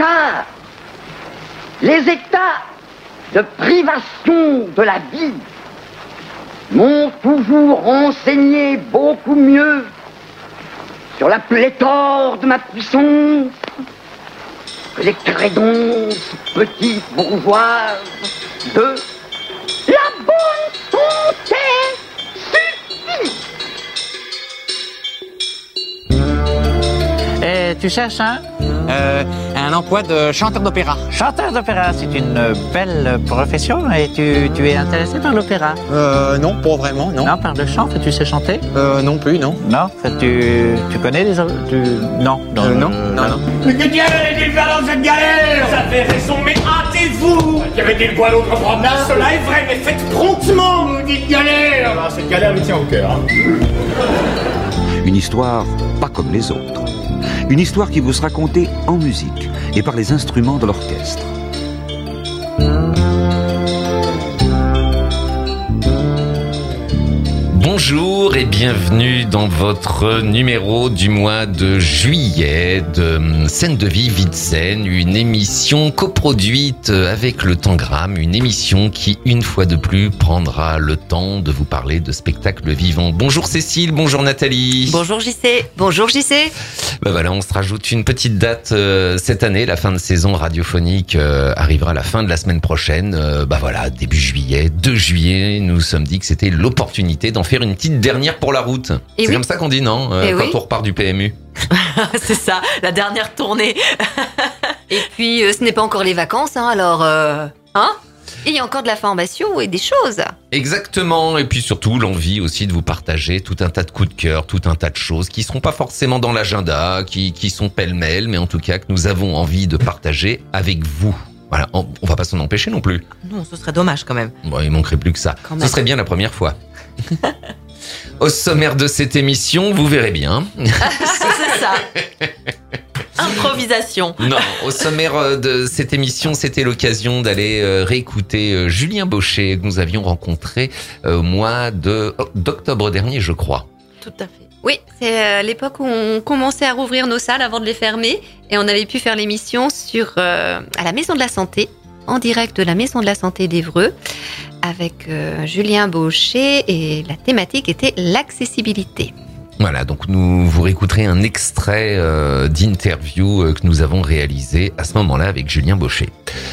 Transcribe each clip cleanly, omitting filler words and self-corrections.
car les états de privation de la vie m'ont toujours renseigné beaucoup mieux sur la pléthore de ma puissance que les crédonces petites bourgeoises de la bonne santé suffit. Et tu cherches un emploi de chanteur d'opéra. chanteur d'opéra, c'est une belle profession et tu es intéressé par l'opéra? Non, pas vraiment, non. Non, par le chant, tu sais chanter? Non plus, non. Non, tu connais les autres? Non. Non. Mais que Dieu est-il dans cette galère? Vous avez raison, mais hâtez-vous! Y avait-il quoi d'autre promenade? Cela est vrai, mais faites promptement, vous dites galère! Alors, cette galère me tient au cœur. Une histoire pas comme les autres. Une histoire qui vous sera contée en musique et par les instruments de l'orchestre. Bonjour et bienvenue dans votre numéro du mois de juillet de Scène de Vie, Vie de Scène, une émission coproduite avec le Tangram, une émission qui, une fois de plus, prendra le temps de vous parler de spectacles vivants. Bonjour Cécile, bonjour Nathalie. Bonjour JC. Bonjour JC. Ben voilà, on se rajoute une petite date cette année, la fin de saison radiophonique arrivera à la fin de la semaine prochaine. Voilà, début juillet, 2 juillet, nous nous sommes dit que c'était l'opportunité d'en faire une petite dernière pour la route. Et c'est comme ça qu'on dit, non? Quand on repart du PMU. C'est ça, la dernière tournée. Et puis, ce n'est pas encore les vacances, alors... Il y a encore de la formation et des choses. Exactement, et puis surtout l'envie aussi de vous partager tout un tas de coups de cœur, tout un tas de choses qui seront pas forcément dans l'agenda, qui sont pêle-mêle, mais en tout cas que nous avons envie de partager avec vous. Voilà, on va pas s'en empêcher non plus. Non, ce serait dommage quand même. Bon, il manquerait plus que ça. Ce serait bien la première fois. Au sommaire de cette émission, vous verrez bien. C'est ça. Improvisation. Non, au sommaire de cette émission, c'était l'occasion d'aller réécouter Julien Baucher que nous avions rencontré au mois d'octobre dernier, je crois. Tout à fait. Oui, c'est l'époque où on commençait à rouvrir nos salles avant de les fermer et on avait pu faire l'émission à la Maison de la Santé, en direct de la Maison de la Santé d'Évreux, avec Julien Baucher, et la thématique était l'accessibilité. Voilà, donc nous vous réécouterez un extrait d'interview que nous avons réalisé à ce moment-là avec Julien Baucher.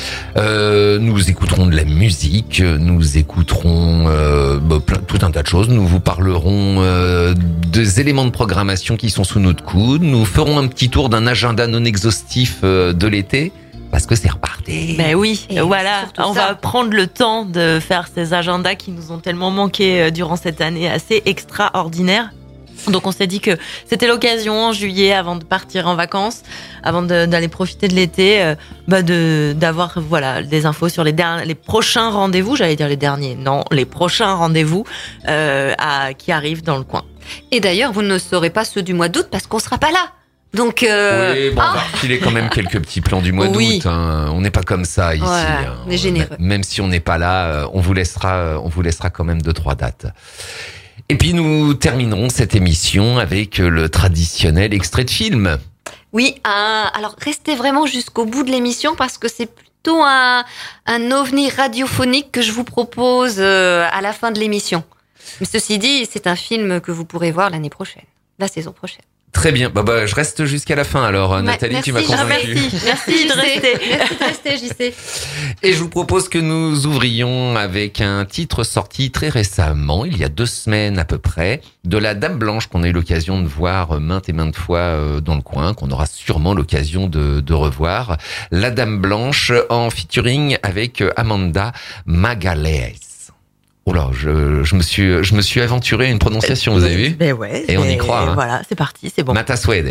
Nous écouterons de la musique, nous écouterons tout un tas de choses, nous vous parlerons des éléments de programmation qui sont sous notre coude, nous ferons un petit tour d'un agenda non exhaustif de l'été. Parce que c'est reparti. Ben oui, et voilà, on va prendre le temps de faire ces agendas qui nous ont tellement manqué durant cette année assez extraordinaire. Donc on s'est dit que c'était l'occasion en juillet, avant de partir en vacances, avant d'aller profiter de l'été, d'avoir des infos sur les prochains rendez-vous. J'allais dire les derniers, non, les prochains rendez-vous qui arrivent dans le coin. Et d'ailleurs, vous ne saurez pas ceux du mois d'août parce qu'on sera pas là. Donc oui, on va refiler quand même quelques petits plans du mois d'août. Hein. On n'est pas comme ça ici. Ouais, on est généreux. Même si on n'est pas là, on vous laissera quand même 2-3 dates. Et puis nous terminerons cette émission avec le traditionnel extrait de film. Oui, alors restez vraiment jusqu'au bout de l'émission parce que c'est plutôt un ovni radiophonique que je vous propose à la fin de l'émission. Mais ceci dit, c'est un film que vous pourrez voir l'année prochaine, la saison prochaine. Très bien, je reste jusqu'à la fin alors. Nathalie, merci, tu m'as convaincu. Merci de rester. Merci de rester, JC. Et je vous propose que nous ouvrions avec un titre sorti très récemment, il y a 2 semaines à peu près, de la Dame Blanche qu'on a eu l'occasion de voir maintes et maintes fois dans le coin, qu'on aura sûrement l'occasion de revoir. La Dame Blanche en featuring avec Amanda Magalhães. Oh là, je me suis aventuré à une prononciation, vous avez vu? Ben ouais. Et on y croit. Hein. Voilà, c'est parti, c'est bon. Mata Suede.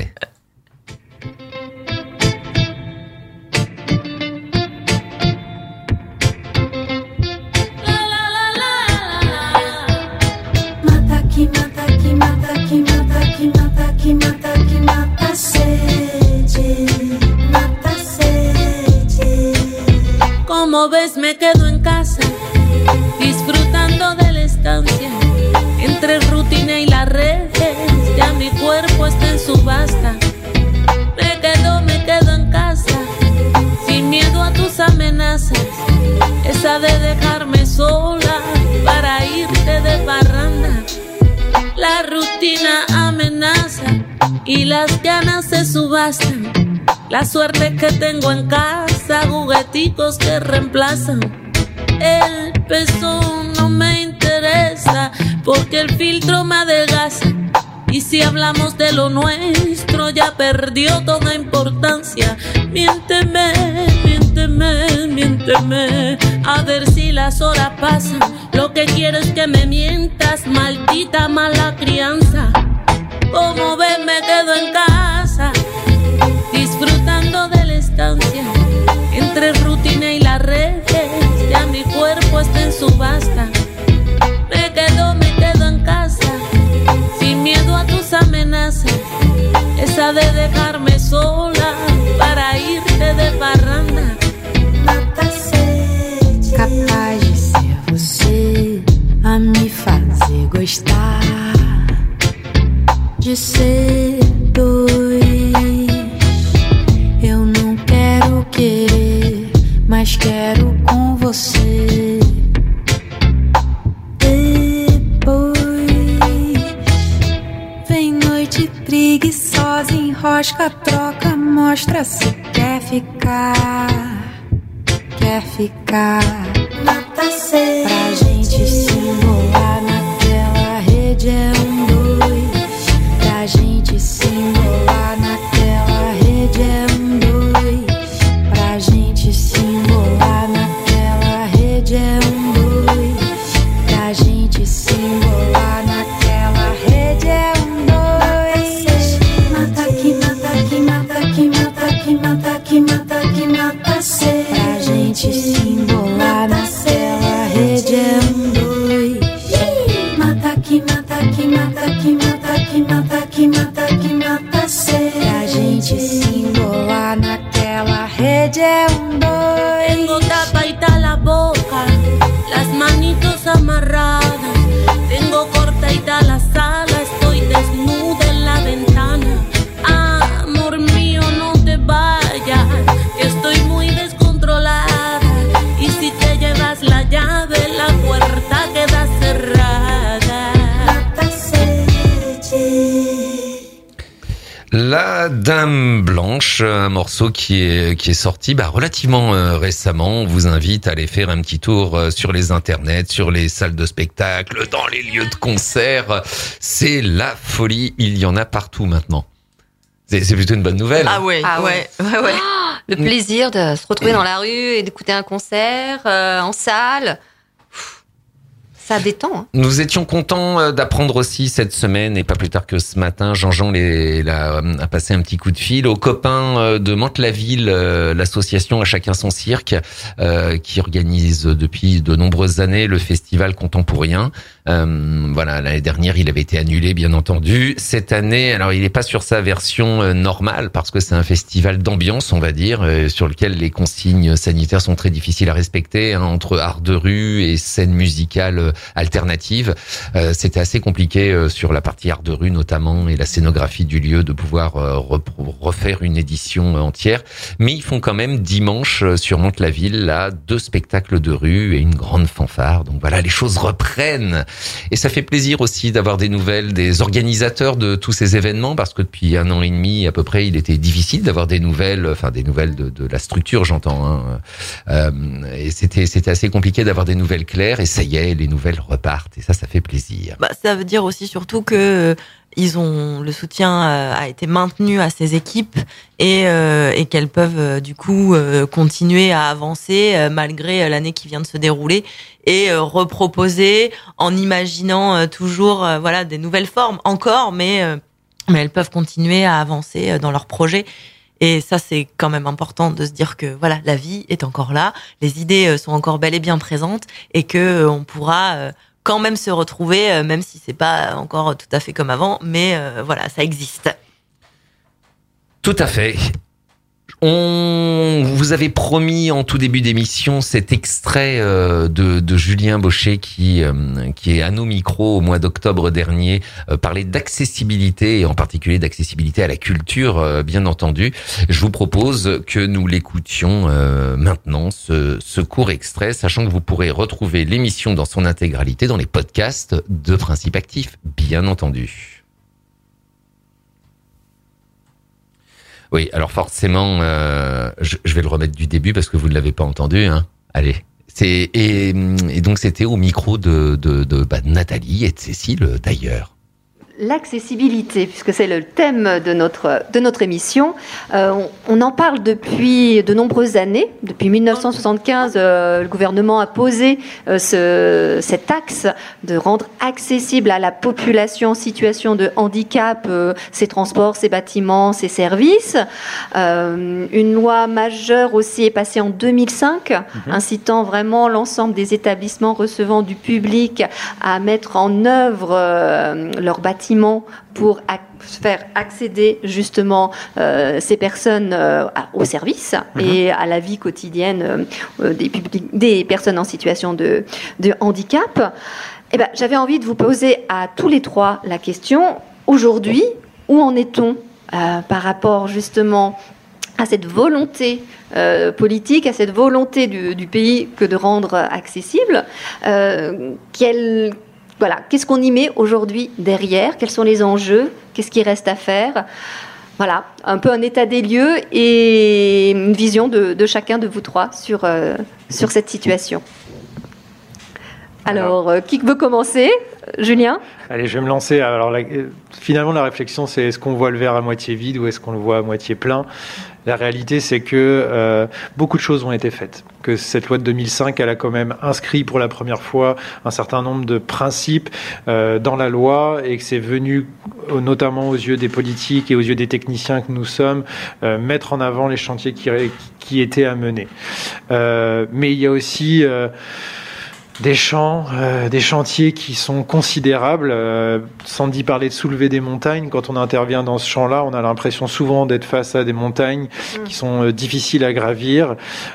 Como ves, me quedo en casa, disfrutando de la estancia, entre rutina y las redes, ya mi cuerpo está en subasta. Me quedo en casa, esa de dejarme sola para irte de parranda. La rutina amenaza y las ganas se subastan. La suerte que tengo en casa, jugueticos que reemplazan. El peso no me interesa porque el filtro me adelgaza. Y si hablamos de lo nuestro ya perdió toda importancia. Miénteme, miénteme, miénteme, a ver si las horas pasan. Lo que quiero es que me mientas, maldita mala crianza. Como ves me quedo en casa, disfrutando de la estancia. Entre rutina y las redes, ya mi cuerpo está en subasta. Me quedo en casa, sin miedo a tus amenazas. Esa de dejarme sola para irte de parranda. Capaz de ser você a me fazer gostar de ser dois. Eu não quero querer, mas quero com você. Preguiçosa, enrosca, troca, mostra se quer ficar. Quer ficar. Mata-se. Pra gente se embolar naquela rede é dois. Pra gente se embolar naquela rede é dois. Pra gente se embolar naquela rede é dois. Pra gente se embolar naquela rede é dois. Mata-se. Pra gente se embolar naquela rede é dois. Mata-se. Pra gente se embolar naquela rede é dois. Tengo tapa y la boca, las manitos amarradas. Tengo cortadita la sala, estoy desnuda en la ventana. Amor mío, no te vayas, que estoy muy descontrolada. Y si te llevas la llave, la puerta queda cerrada. La Dame Blanche, un morceau qui est sorti relativement récemment. On vous invite à aller faire un petit tour sur les internets, sur les salles de spectacle, dans les lieux de concert. C'est la folie, il y en a partout maintenant. C'est plutôt une bonne nouvelle. Ah ouais. Le plaisir de se retrouver dans la rue et d'écouter un concert en salle. Ça détend. Hein. Nous étions contents d'apprendre aussi cette semaine, et pas plus tard que ce matin, Jean-Jean a passé un petit coup de fil aux copains de Mantes-la-Ville, l'association À Chacun Son Cirque, qui organise depuis de nombreuses années le festival Contemporain. L'année dernière, il avait été annulé, bien entendu. Cette année, alors il n'est pas sur sa version normale, parce que c'est un festival d'ambiance, on va dire, sur lequel les consignes sanitaires sont très difficiles à respecter, entre art de rue et scène musicale alternative. C'était assez compliqué sur la partie art de rue notamment, et la scénographie du lieu, de pouvoir refaire une édition entière. Mais ils font quand même dimanche sur Mantes-la-Ville là 2 spectacles de rue et une grande fanfare. Donc voilà, les choses reprennent. Et ça fait plaisir aussi d'avoir des nouvelles des organisateurs de tous ces événements, parce que depuis 1 an et demi à peu près, il était difficile d'avoir des nouvelles de la structure, j'entends. Et c'était assez compliqué d'avoir des nouvelles claires. Et ça y est, les nouvelles repartent, et ça fait plaisir. Ça veut dire aussi surtout que le soutien a été maintenu à ces équipes, et qu'elles peuvent du coup continuer à avancer malgré l'année qui vient de se dérouler, et reproposer en imaginant toujours des nouvelles formes encore, mais elles peuvent continuer à avancer dans leurs projets. Et ça, c'est quand même important de se dire que la vie est encore là, les idées sont encore bel et bien présentes, et que on pourra quand même se retrouver, même si c'est pas encore tout à fait comme avant, mais ça existe. Tout à fait. Vous vous avez promis en tout début d'émission cet extrait de Julien Baucher qui est à nos micros au mois d'octobre dernier, parlait d'accessibilité et en particulier d'accessibilité à la culture, bien entendu. Je vous propose que nous l'écoutions maintenant, ce court extrait, sachant que vous pourrez retrouver l'émission dans son intégralité dans les podcasts de Principe Actif, bien entendu. Oui, alors forcément, je vais le remettre du début parce que vous ne l'avez pas entendu. Hein. Allez, et donc c'était au micro de Nathalie et de Cécile d'ailleurs. L'accessibilité, puisque c'est le thème de notre émission. On en parle depuis de nombreuses années. Depuis 1975, le gouvernement a posé cet axe de rendre accessible à la population en situation de handicap ses transports, ses bâtiments, ses services. Une loi majeure aussi est passée en 2005, incitant vraiment l'ensemble des établissements recevant du public à mettre en œuvre leurs bâtiments pour faire accéder justement ces personnes aux services et à la vie quotidienne des personnes en situation de handicap. Eh ben, j'avais envie de vous poser à tous les trois la question, aujourd'hui, où en est-on par rapport justement à cette volonté politique, à cette volonté du pays que de rendre accessible, qu'est-ce qu'on y met aujourd'hui derrière? Quels sont les enjeux? Qu'est-ce qui reste à faire? Voilà, un peu un état des lieux et une vision de chacun de vous trois sur cette situation. Alors, qui veut commencer? Julien? Allez, je vais me lancer. Alors, finalement, la réflexion, c'est est-ce qu'on voit le verre à moitié vide ou est-ce qu'on le voit à moitié plein? La réalité, c'est que beaucoup de choses ont été faites. Que cette loi de 2005, elle a quand même inscrit pour la première fois un certain nombre de principes dans la loi et que c'est venu, notamment aux yeux des politiques et aux yeux des techniciens que nous sommes, mettre en avant les chantiers qui étaient à mener. Mais il y a aussi des chantiers qui sont considérables, sans y parler de soulever des montagnes. Quand on intervient dans ce champ-là, on a l'impression souvent d'être face à des montagnes qui sont difficiles à gravir.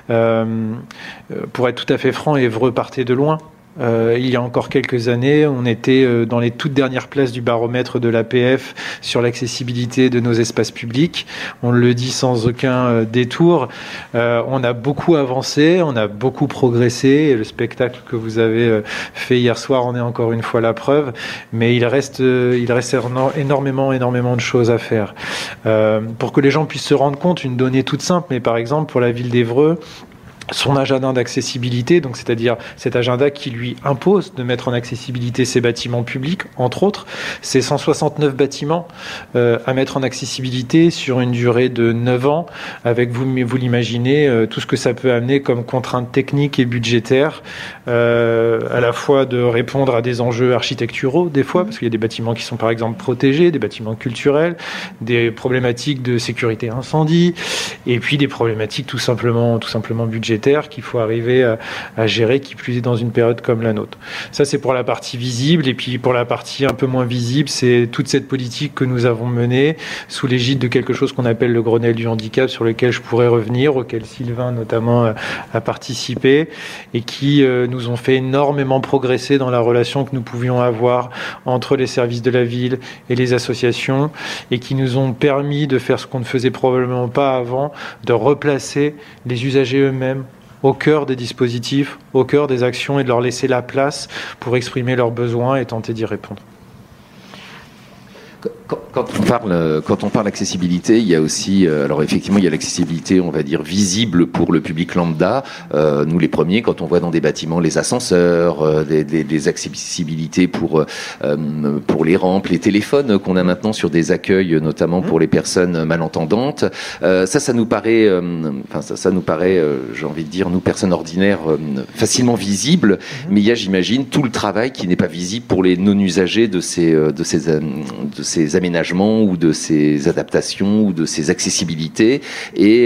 Pour être tout à fait franc, Évreux partait de loin. Il y a encore quelques années, on était dans les toutes dernières places du baromètre de l'APF sur l'accessibilité de nos espaces publics. On le dit sans aucun détour. On a beaucoup avancé, on a beaucoup progressé. Et le spectacle que vous avez fait hier soir en est encore une fois la preuve. Mais il reste énormément de choses à faire. Pour que les gens puissent se rendre compte, une donnée toute simple, mais par exemple pour la ville d'Évreux, son agenda d'accessibilité, donc c'est-à-dire cet agenda qui lui impose de mettre en accessibilité ses bâtiments publics, entre autres, c'est 169 bâtiments à mettre en accessibilité sur une durée de 9 ans, avec, vous l'imaginez, tout ce que ça peut amener comme contraintes techniques et budgétaires, à la fois de répondre à des enjeux architecturaux, des fois, parce qu'il y a des bâtiments qui sont par exemple protégés, des bâtiments culturels, des problématiques de sécurité incendie, et puis des problématiques tout simplement budgétaires qu'il faut arriver à gérer, qui plus est dans une période comme la nôtre. Ça, c'est pour la partie visible. Et puis pour la partie un peu moins visible, c'est toute cette politique que nous avons menée sous l'égide de quelque chose qu'on appelle le Grenelle du handicap, sur lequel je pourrais revenir, auquel Sylvain notamment a participé, et qui nous ont fait énormément progresser dans la relation que nous pouvions avoir entre les services de la ville et les associations, et qui nous ont permis de faire ce qu'on ne faisait probablement pas avant, de replacer les usagers eux-mêmes au cœur des dispositifs, au cœur des actions, et de leur laisser la place pour exprimer leurs besoins et tenter d'y répondre. Quand on parle accessibilité, il y a aussi, alors effectivement, il y a l'accessibilité, on va dire, visible pour le public lambda. Nous, les premiers, quand on voit dans des bâtiments les ascenseurs, des accessibilités pour les rampes, les téléphones qu'on a maintenant sur des accueils, notamment pour les personnes malentendantes. Ça nous paraît, j'ai envie de dire, nous, personnes ordinaires, facilement visibles. Mais il y a, j'imagine, tout le travail qui n'est pas visible pour les non-usagers de ces aménagements aménagements ou de ses adaptations ou de ses accessibilités. Et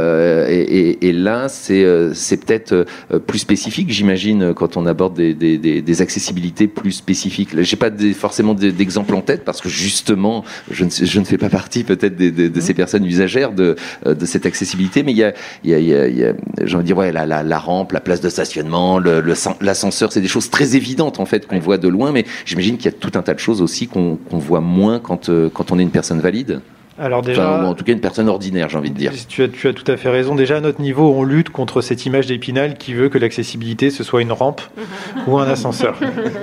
là, c'est peut-être plus spécifique, j'imagine, quand on aborde des accessibilités plus spécifiques. Là, j'ai pas forcément d'exemple en tête parce que justement, je ne fais pas partie peut-être de ces personnes usagères de cette accessibilité, mais il y a j'ai envie de dire, ouais, la rampe, la place de stationnement, l'ascenseur, c'est des choses très évidentes en fait qu'on voit de loin, mais j'imagine qu'il y a tout un tas de choses aussi qu'on voit moins quand on est une personne valide. Alors déjà, enfin, ou en tout cas une personne ordinaire, j'ai envie de dire. Tu as tout à fait raison. Déjà, à notre niveau, on lutte contre cette image d'Épinal qui veut que l'accessibilité, ce soit une rampe ou un ascenseur.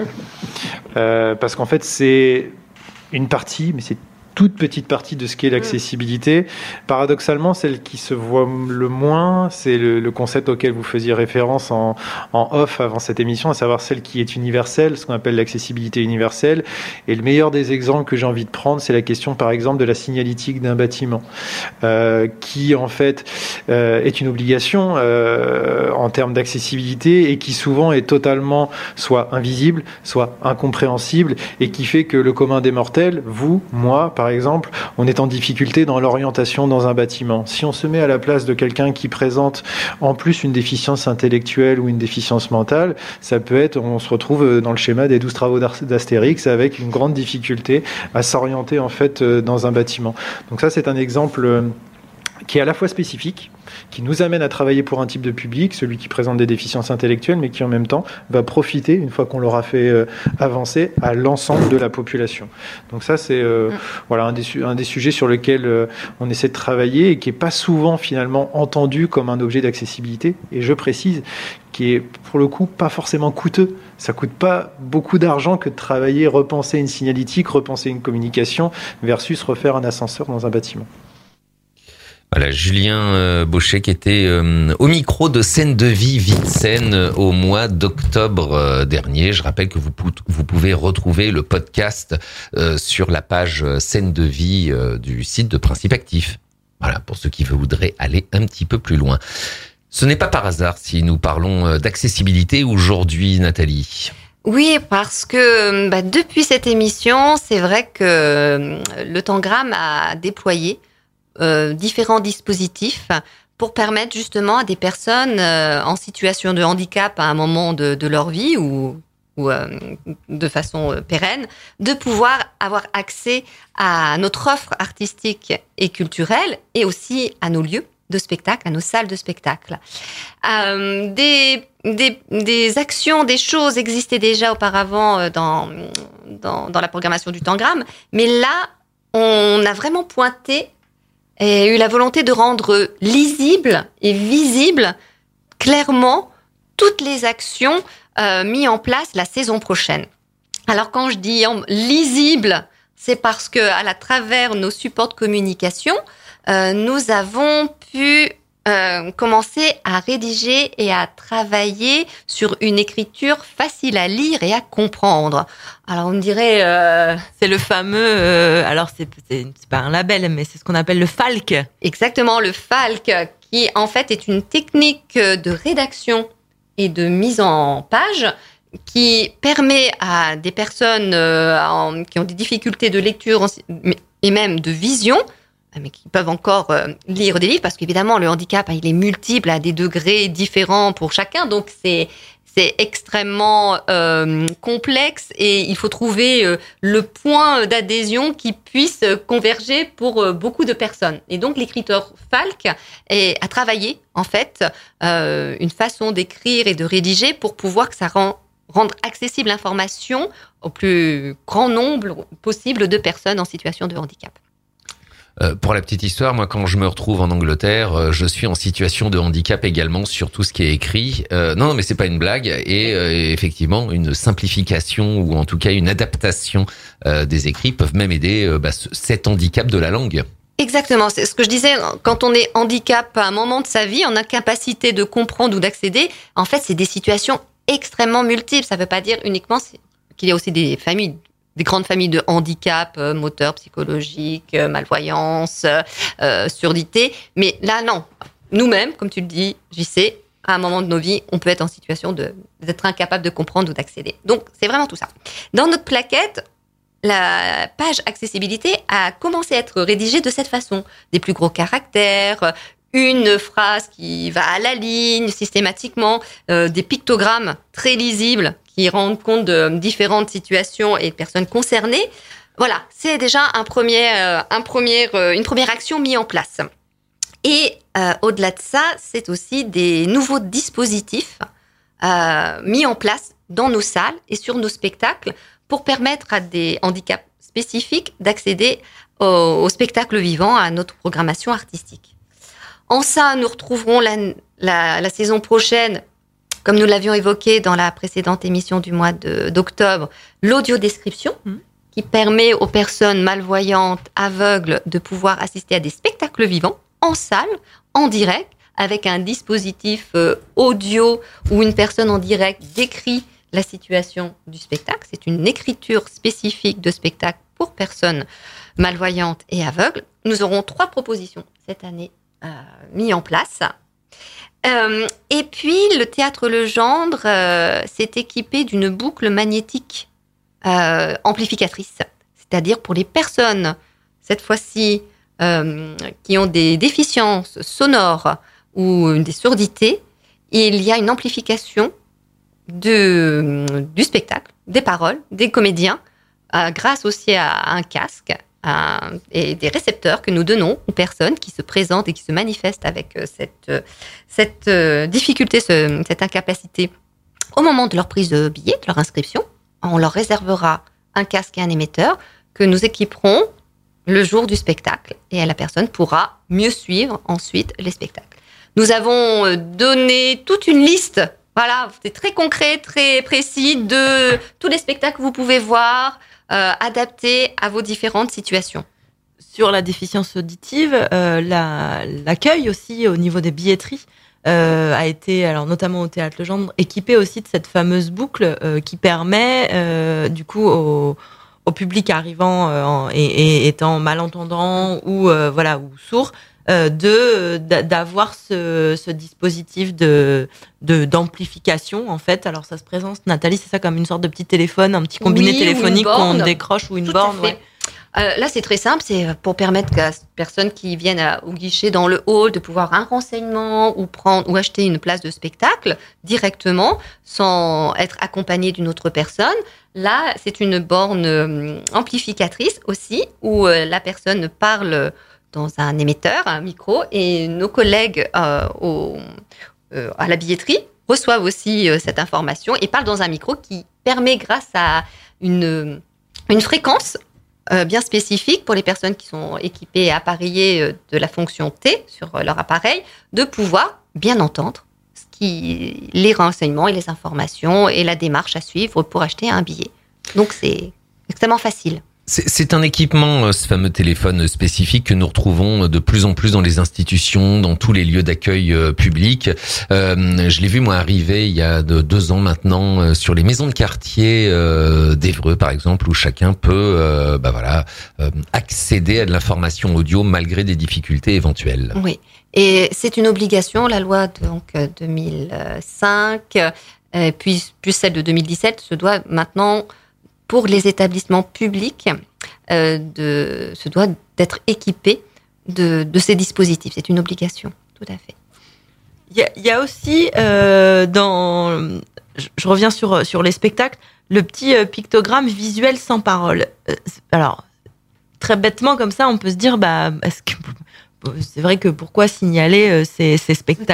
Parce qu'en fait, c'est une partie, mais c'est toute petite partie de ce qu'est l'accessibilité. Paradoxalement, celle qui se voit le moins, c'est le concept auquel vous faisiez référence en off avant cette émission, à savoir celle qui est universelle, ce qu'on appelle l'accessibilité universelle. Et le meilleur des exemples que j'ai envie de prendre, c'est la question, par exemple, de la signalétique d'un bâtiment, qui, en fait, est une obligation en termes d'accessibilité et qui, souvent, est totalement soit invisible, soit incompréhensible, et qui fait que le commun des mortels, vous, moi, par exemple, on est en difficulté dans l'orientation dans un bâtiment. Si on se met à la place de quelqu'un qui présente en plus une déficience intellectuelle ou une déficience mentale, ça peut être, on se retrouve dans le schéma des 12 travaux d'Astérix avec une grande difficulté à s'orienter en fait dans un bâtiment. Donc ça, c'est un exemple qui est à la fois spécifique, qui nous amène à travailler pour un type de public, celui qui présente des déficiences intellectuelles, mais qui en même temps va profiter, une fois qu'on l'aura fait avancer, à l'ensemble de la population. Donc ça, c'est voilà, un des sujets sur lesquels on essaie de travailler et qui n'est pas souvent finalement entendu comme un objet d'accessibilité. Et je précise, qui est pour le coup pas forcément coûteux. Ça coûte pas beaucoup d'argent que de travailler, repenser une signalétique, repenser une communication, versus refaire un ascenseur dans un bâtiment. Voilà, Julien Bauchet qui était au micro de Scène de Vie, Vie de Scène au mois d'octobre dernier. Je rappelle que vous pouvez retrouver le podcast sur la page Scène de Vie du site de Principe Actif. Voilà, pour ceux qui voudraient aller un petit peu plus loin. Ce n'est pas par hasard si nous parlons d'accessibilité aujourd'hui, Nathalie. Oui, parce que depuis cette émission, c'est vrai que le Tangram a déployé différents dispositifs pour permettre justement à des personnes en situation de handicap à un moment de leur vie ou de façon pérenne, de pouvoir avoir accès à notre offre artistique et culturelle et aussi à nos lieux de spectacle, à nos salles de spectacle. Des actions, des choses existaient déjà auparavant dans la programmation du Tangram, mais là, on a vraiment pointé et eu la volonté de rendre lisible et visible clairement toutes les actions mises en place la saison prochaine. Alors quand je dis lisible, c'est parce que à travers nos supports de communication, nous avons pu commencer à rédiger et à travailler sur une écriture facile à lire et à comprendre. Alors on me dirait... C'est le fameux... alors c'est pas un label, mais c'est ce qu'on appelle le FALC. Exactement, le FALC, qui en fait est une technique de rédaction et de mise en page qui permet à des personnes qui ont des difficultés de lecture et même de vision, mais qui peuvent encore lire des livres, parce qu'évidemment, le handicap, il est multiple à des degrés différents pour chacun, donc c'est extrêmement complexe et il faut trouver le point d'adhésion qui puisse converger pour beaucoup de personnes. Et donc, l'écriteur Falk a travaillé, en fait, une façon d'écrire et de rédiger pour pouvoir que ça rendre accessible l'information au plus grand nombre possible de personnes en situation de handicap. Pour la petite histoire, moi, quand je me retrouve en Angleterre, je suis en situation de handicap également sur tout ce qui est écrit. Non, mais c'est pas une blague. Et effectivement, une simplification ou en tout cas une adaptation des écrits peuvent même aider cet handicap de la langue. Exactement, c'est ce que je disais, quand on est handicap à un moment de sa vie, en incapacité de comprendre ou d'accéder, en fait, c'est des situations extrêmement multiples. Ça ne veut pas dire uniquement qu'il y a aussi des grandes familles de handicap, moteur, psychologique, malvoyance, surdité. Mais là, non. Nous-mêmes, comme tu le dis, JC, à un moment de nos vies, on peut être en situation d'être incapable de comprendre ou d'accéder. Donc, c'est vraiment tout ça. Dans notre plaquette, la page accessibilité a commencé à être rédigée de cette façon. Des plus gros caractères, une phrase qui va à la ligne systématiquement, des pictogrammes très lisibles qui rendent compte de différentes situations et de personnes concernées. Voilà, c'est déjà une première action mise en place. Et au-delà de ça, c'est aussi des nouveaux dispositifs mis en place dans nos salles et sur nos spectacles pour permettre à des handicaps spécifiques d'accéder au spectacle vivant, à notre programmation artistique. En ça, nous retrouverons la saison prochaine, comme nous l'avions évoqué dans la précédente émission du mois d'octobre, l'audiodescription, qui permet aux personnes malvoyantes, aveugles, de pouvoir assister à des spectacles vivants en salle, en direct, avec un dispositif audio où une personne en direct décrit la situation du spectacle. C'est une écriture spécifique de spectacle pour personnes malvoyantes et aveugles. Nous aurons 3 propositions cette année mises en place. Et puis, le Théâtre Legendre s'est équipé d'une boucle magnétique amplificatrice, c'est-à-dire pour les personnes, cette fois-ci, qui ont des déficiences sonores ou des surdité, il y a une amplification du spectacle, des paroles, des comédiens, grâce aussi à un casque et des récepteurs que nous donnons aux personnes qui se présentent et qui se manifestent avec cette difficulté, cette incapacité au moment de leur prise de billet, de leur inscription. On leur réservera un casque et un émetteur que nous équiperons le jour du spectacle et la personne pourra mieux suivre ensuite les spectacles. Nous avons donné toute une liste, voilà, c'est très concret, très précis, de tous les spectacles que vous pouvez voir, adaptés à vos différentes situations. Sur la déficience auditive, l'accueil aussi au niveau des billetteries a été, alors notamment au Théâtre Legendre, équipé aussi de cette fameuse boucle qui permet du coup au public arrivant et étant malentendant ou ou sourd d'avoir ce dispositif d'amplification en fait. Alors ça se présente, Nathalie, c'est ça, comme une sorte de petit téléphone, un petit combiné téléphonique qu'on décroche, ou une borne. Ouais. Là, c'est très simple, c'est pour permettre à ces personnes qui viennent au guichet dans le hall de pouvoir un renseignement ou acheter une place de spectacle directement sans être accompagné d'une autre personne. Là, c'est une borne amplificatrice aussi où la personne parle dans un émetteur, un micro, et nos collègues à la billetterie reçoivent aussi cette information et parlent dans un micro qui permet, grâce à une fréquence bien spécifique pour les personnes qui sont équipées et appareillées de la fonction T sur leur appareil, de pouvoir bien entendre les renseignements et les informations et la démarche à suivre pour acheter un billet. Donc c'est extrêmement facile. C'est un équipement, ce fameux téléphone spécifique, que nous retrouvons de plus en plus dans les institutions, dans tous les lieux d'accueil publics. Je l'ai vu, moi, arriver il y a 2 ans maintenant sur les maisons de quartier d'Évreux, par exemple, où chacun peut accéder à de l'information audio malgré des difficultés éventuelles. Oui, et c'est une obligation, la loi donc 2005, puis celle de 2017, se doit maintenant, pour les établissements publics, se doit d'être équipés de ces dispositifs. C'est une obligation, tout à fait. Il y a aussi, je reviens sur les spectacles, le petit pictogramme visuel sans parole. Alors, très bêtement comme ça, on peut se dire, est-ce que c'est vrai que pourquoi signaler ces spectacles-là ?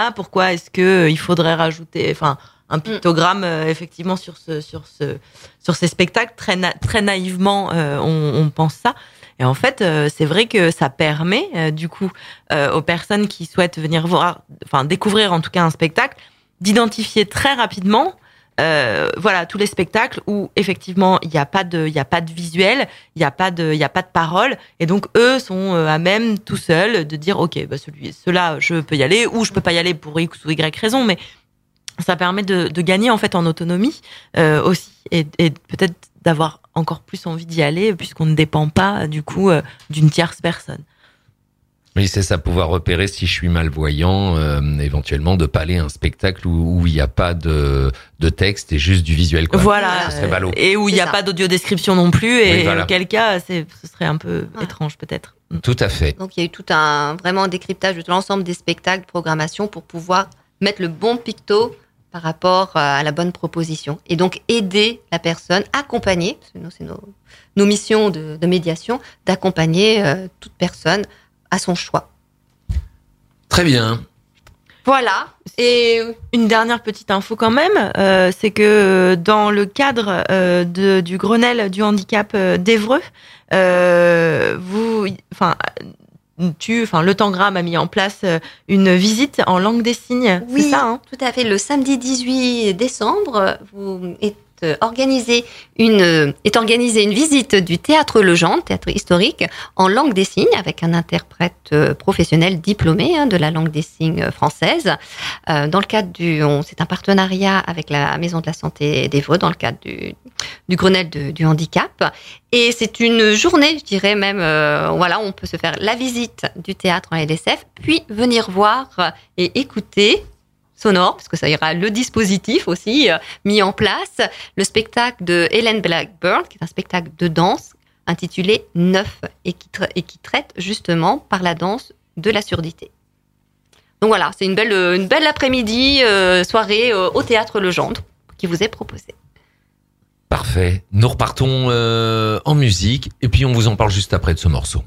Pourquoi est-ce que il faudrait rajouter, un pictogramme effectivement sur ces spectacles, très naïvement on pense ça, et en fait c'est vrai que ça permet du coup aux personnes qui souhaitent venir découvrir en tout cas un spectacle, d'identifier très rapidement tous les spectacles où effectivement il y a pas de visuel, il y a pas de parole, et donc eux sont à même tout seuls de dire ok, ceux-là je peux y aller, ou je peux pas y aller pour X ou Y raison, mais ça permet de gagner en fait en autonomie aussi, et peut-être d'avoir encore plus envie d'y aller puisqu'on ne dépend pas du coup d'une tierce personne. Oui, c'est ça, pouvoir repérer si je suis malvoyant, éventuellement de pas aller à un spectacle où il n'y a pas de texte et juste du visuel, quoi. Voilà. Ça serait ballot. Et où il n'y a pas d'audio-description non plus, et Oui, voilà. auquel cas, ce serait un peu étrange, peut-être. Tout à fait. Donc il y a eu tout vraiment un décryptage de l'ensemble des spectacles, programmation, pour pouvoir mettre le bon picto par rapport à la bonne proposition. Et donc aider la personne, accompagner, parce que nous, c'est nos missions de médiation, d'accompagner toute personne à son choix. Très bien. Voilà. Et une dernière petite info quand même, c'est que dans le cadre du Grenelle du handicap d'Évreux, le Tangram a mis en place une visite en langue des signes. Oui, c'est ça, hein? Tout à fait. Le samedi 18 décembre, est organisée une visite du théâtre Legendre, théâtre historique, en langue des signes, avec un interprète professionnel diplômé de la langue des signes française. Dans le cadre c'est un partenariat avec la Maison de la Santé d'Évreux, dans le cadre du Grenelle du handicap. Et c'est une journée, je dirais même, on peut se faire la visite du théâtre en LSF, puis venir voir et écouter sonore, parce que ça ira le dispositif aussi mis en place, le spectacle de Helen Blackburn, qui est un spectacle de danse intitulé Neuf, et qui traite justement par la danse de la surdité. Donc voilà, c'est une belle après-midi, soirée au théâtre Legendre qui vous est proposée. Parfait. Nous repartons en musique et puis on vous en parle juste après de ce morceau.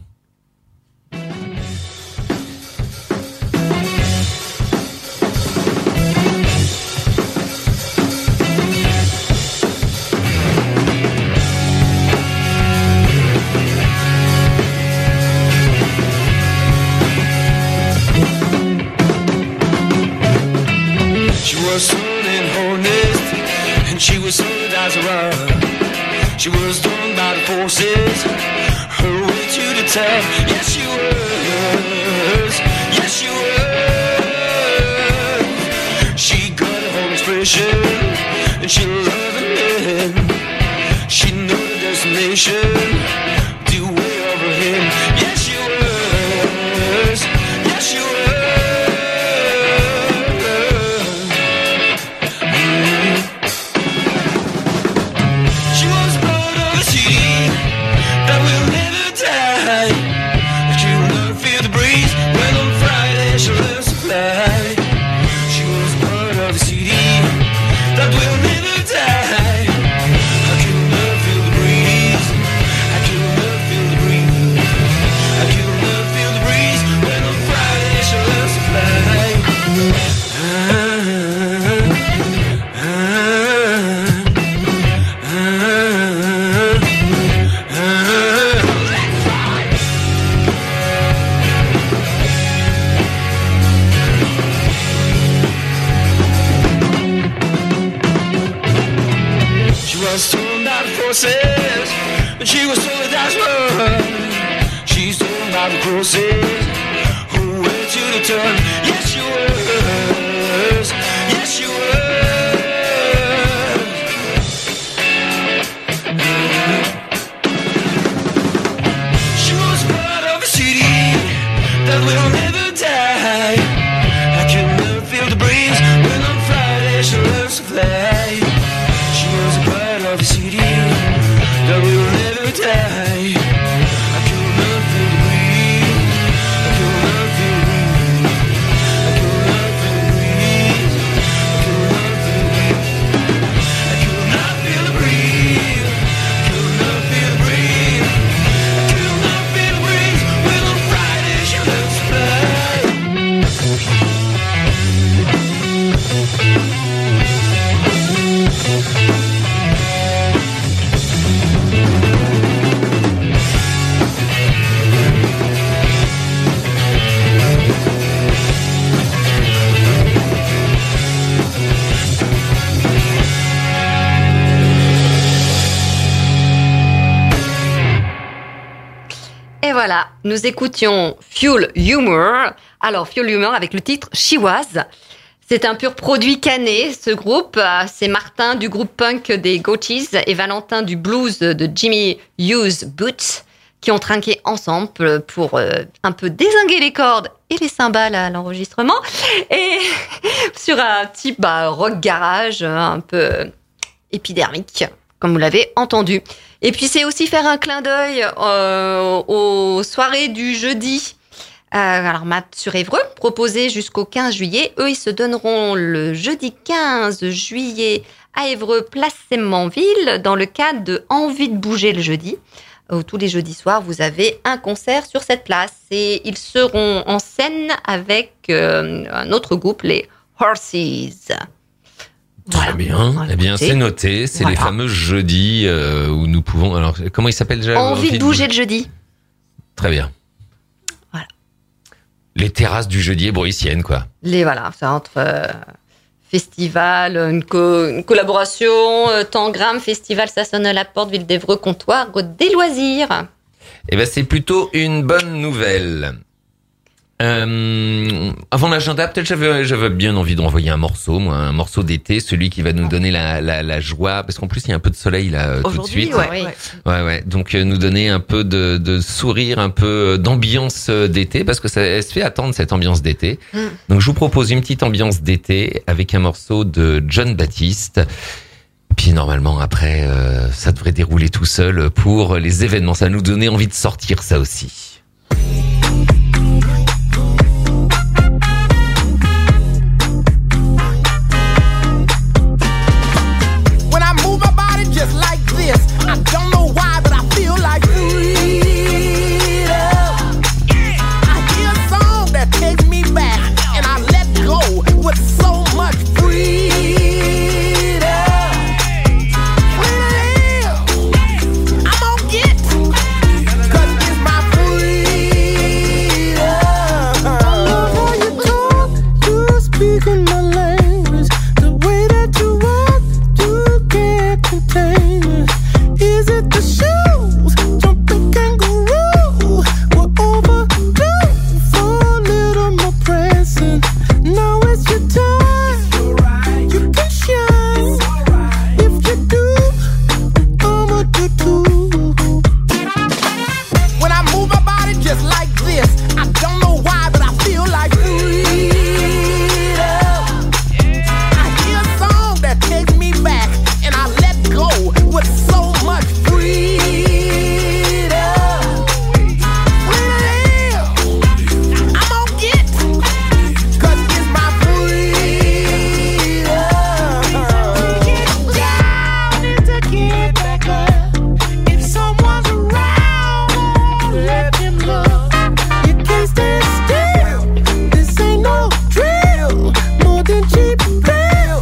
She was sold in honest, and she was sold as a run. She was torn by the forces, her way to the top. Yes, she was. Yes, she was. She got a whole expression, and she loved it. She knew the destination, the way over him. Yes, she was. Yes, she was. But she was told that's one. She's told by the crosses, who went to the turn. Yes, she was. Yes, she was. She was part of a city that will never die. I can never feel the breeze when on Friday she loves to fly. She was a part of a city that will never die. I could not feel the breeze. I could not feel the breeze. I could not feel the breeze. I could not feel the breeze. I could not feel the breeze. I could not feel the breeze. When on Friday she loves to fly. Et voilà, nous écoutions Fuel Humor. Alors, Fuel Humor avec le titre She Was. C'est un pur produit canet, ce groupe. C'est Martin du groupe punk des Goatees et Valentin du blues de Jimmy Hughes Boots qui ont trinqué ensemble pour un peu dézinguer les cordes et les cymbales à l'enregistrement, et sur un type rock garage un peu épidermique, comme vous l'avez entendu. Et puis c'est aussi faire un clin d'œil aux soirées du jeudi. Alors Mat sur Évreux, proposé jusqu'au 15 juillet. Eux, ils se donneront le jeudi 15 juillet à Évreux, place Sémanville, dans le cadre de Envie de bouger le jeudi. Tous les jeudis soirs, vous avez un concert sur cette place. Et ils seront en scène avec un autre groupe, les Horses. Très bien. Voilà, Eh bien, c'est noté. C'est les fameux jeudis où nous pouvons... Alors, comment il s'appelle déjà? Envie de bouger le jeudi. Très bien. Voilà. Les terrasses du jeudi ébreuissiennes, quoi. C'est entre festival, une collaboration, Tangram, festival, ça sonne à la porte, Ville d'Évreux, comptoir des loisirs. Eh ben, c'est plutôt une bonne nouvelle. Avant l'agenda, peut-être j'avais bien envie d'envoyer un morceau d'été, celui qui va nous donner la joie, parce qu'en plus il y a un peu de soleil là tout de suite. Ouais. Donc nous donner un peu de sourire, un peu d'ambiance d'été, parce que elle se fait attendre cette ambiance d'été. Donc je vous propose une petite ambiance d'été avec un morceau de John Baptiste. Puis normalement après, ça devrait dérouler tout seul pour les événements. Ça va nous donner envie de sortir, ça aussi. I don't know why, but I feel like freedom. I hear a song that takes me back, and I let go with so much freedom. I'm gonna get, 'cause it's my freedom. I love how you talk, you speak in my language. The way that you walk, you can't contain it. Is it the shoes? Jumping kangaroo. We're overdue for a little more present. Now it's your time. You can shine. If you do, I'ma do too. When I move my body just like this, I don't know why, but I feel like freedom. I hear a song that takes me back, and I let go with so much freedom. I'm gonna get, 'cause it's my freedom. Get down and to get back up. If someone's around, let them look. You can't stand still. This ain't no drill. More than cheap thrills.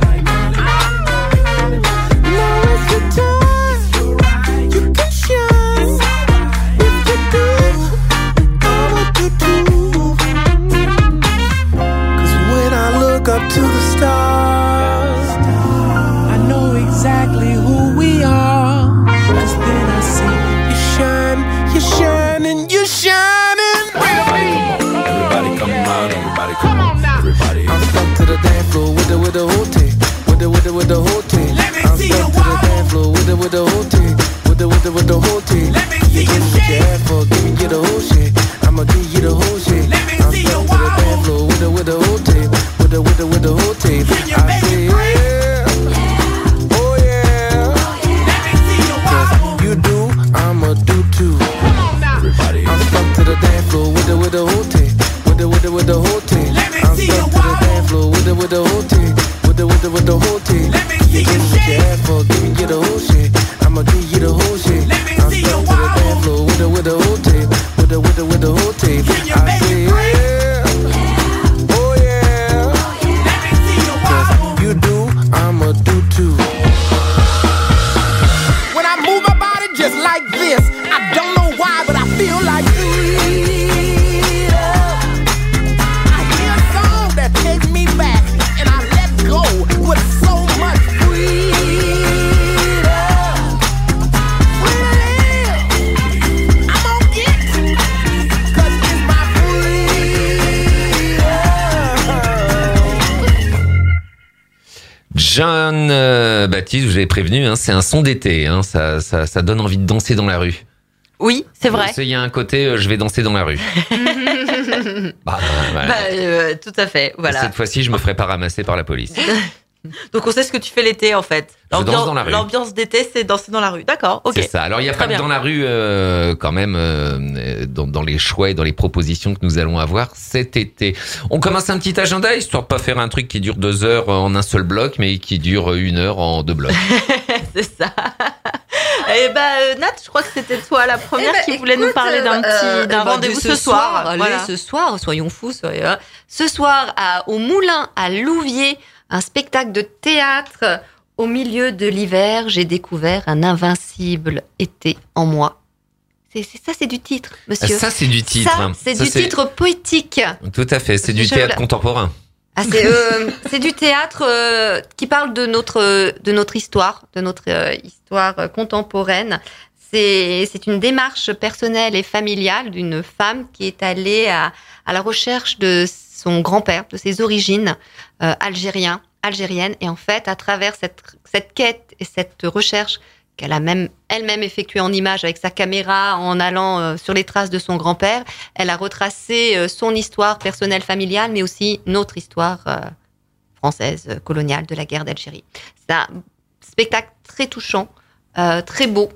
Now it's your time. You can shine. If you do, I'ma do too. 'Cause when I look up to the stars, I know exactly who we are. 'Cause then I see you shine, and you're shining. Everybody come on, everybody come on now. Everybody. I'm stuck to the dance floor with the whole team. With the whole team. I'm stuck to the dance floor with the whole team. With the whole team. You give me what you ask for, give me the whole shit. I'ma give you the whole shit. I'm stuck to the dance floor with the whole team. With the whole team. I say yeah. Oh yeah. 'Cause you do, I'ma do too. Everybody. I'm stuck to the dance floor with the whole team. With the whole team. I'm stuck to the dance floor with the whole team. With the whole team. You give me what you ask for, give me the whole shit. I'ma give you the whole shit. I'm stuck to the dance floor with the whole team. With the whole team. I say yeah. Oh yeah. 'Cause you do, I'ma do too. When I move my body just like this, I don't know why, but I feel like freedom. I hear a song that takes me back, and I let go with so much freedom. I'm gonna get, 'cause it's my freedom. John Baptiste, je vous avais prévenu, hein, c'est un son d'été, hein, ça donne envie de danser dans la rue. Oui, c'est vrai. Il y a un côté, je vais danser dans la rue. Voilà. Tout à fait, voilà. Cette fois-ci, je me ferai pas ramasser par la police. Donc on sait ce que tu fais l'été en fait. Je danse dans la rue. L'ambiance d'été, c'est danser dans la rue. D'accord, ok. C'est ça. Alors il y a Très pas que bien. dans la rue quand même dans les choix et dans les propositions que nous allons avoir cet été. On commence un petit agenda histoire de pas faire un truc qui dure 2 heures en un seul bloc, mais qui dure 1 heure en 2 blocs. C'est ça. Et Nat, je crois que c'était toi la première qui voulait nous parler d'un rendez-vous ce soir. Allez, Voilà. ce soir, soyons fous. Ce soir, au Moulin, à Louviers, un spectacle de théâtre. Au milieu de l'hiver, j'ai découvert un invincible été en moi. Ça, c'est du titre, monsieur. Ça, c'est du titre. Ça, c'est du titre poétique. Tout à fait. C'est du théâtre contemporain. Ah, c'est du théâtre qui parle de notre histoire, de notre histoire contemporaine. C'est une démarche personnelle et familiale d'une femme qui est allée à la recherche de son grand-père, de ses origines algériennes. Et en fait, à travers cette quête et cette recherche qu'elle a elle-même effectuée en images avec sa caméra, en allant sur les traces de son grand-père, elle a retracé son histoire personnelle familiale, mais aussi notre histoire française, coloniale, de la guerre d'Algérie. C'est un spectacle très touchant, très beau,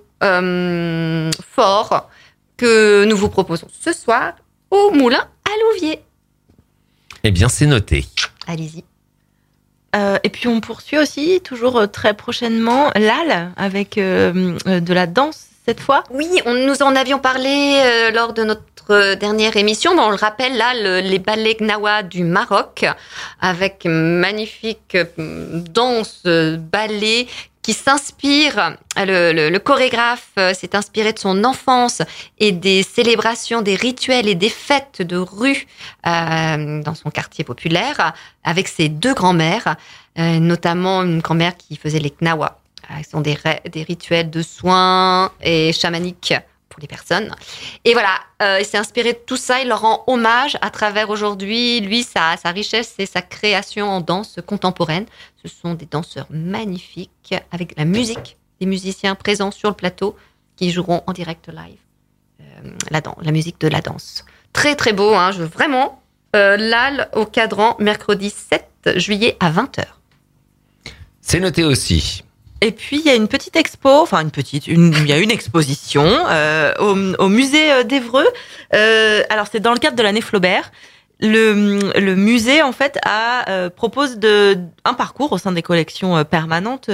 fort, que nous vous proposons ce soir au Moulin à Louviers. Eh bien, c'est noté. Allez-y. Et puis on poursuit aussi, toujours très prochainement, l'AL avec de la danse cette fois. Oui, nous en avions parlé lors de notre dernière émission. On le rappelle, là, les ballets Gnawa du Maroc, avec magnifique danse, ballet qui s'inspire, le chorégraphe s'est inspiré de son enfance et des célébrations, des rituels et des fêtes de rue dans son quartier populaire, avec ses 2 grands-mères, notamment une grand-mère qui faisait les knawa. Ce sont des rituels de soins et chamaniques pour les personnes. Et voilà, il s'est inspiré de tout ça, il leur rend hommage à travers aujourd'hui, lui, sa richesse et sa création en danse contemporaine. Ce sont des danseurs magnifiques avec la musique, des musiciens présents sur le plateau qui joueront en direct live la musique de la danse. Très très beau, hein, vraiment. L'AL au Cadran, mercredi 7 juillet à 20h. C'est noté aussi. Et puis il y a une petite expo, il y a une exposition au musée d'Évreux. Alors c'est dans le cadre de l'année Flaubert. Le musée en fait propose un parcours au sein des collections permanentes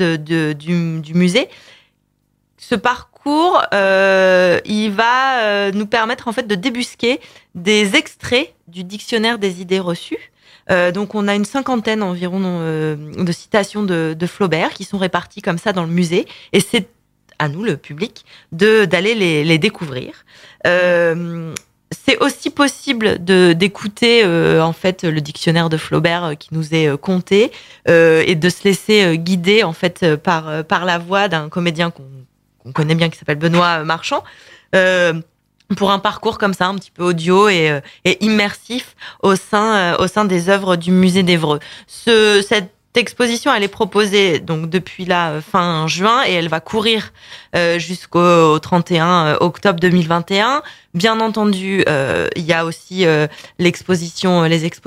du musée. Ce parcours, il va nous permettre en fait de débusquer des extraits du dictionnaire des idées reçues. Donc on a une 50aine environ de citations de Flaubert qui sont réparties comme ça dans le musée, et c'est à nous, le public, d'aller les découvrir. C'est aussi possible d'écouter en fait le dictionnaire de Flaubert qui nous est conté et de se laisser guider en fait par la voix d'un comédien qu'on connaît bien qui s'appelle Benoît Marchand. Pour un parcours comme ça, un petit peu audio et immersif au sein des œuvres du musée d'Évreux. Cette exposition, elle est proposée donc depuis la fin juin et elle va courir jusqu'au 31 octobre 2021. Bien entendu, il y a aussi les expositions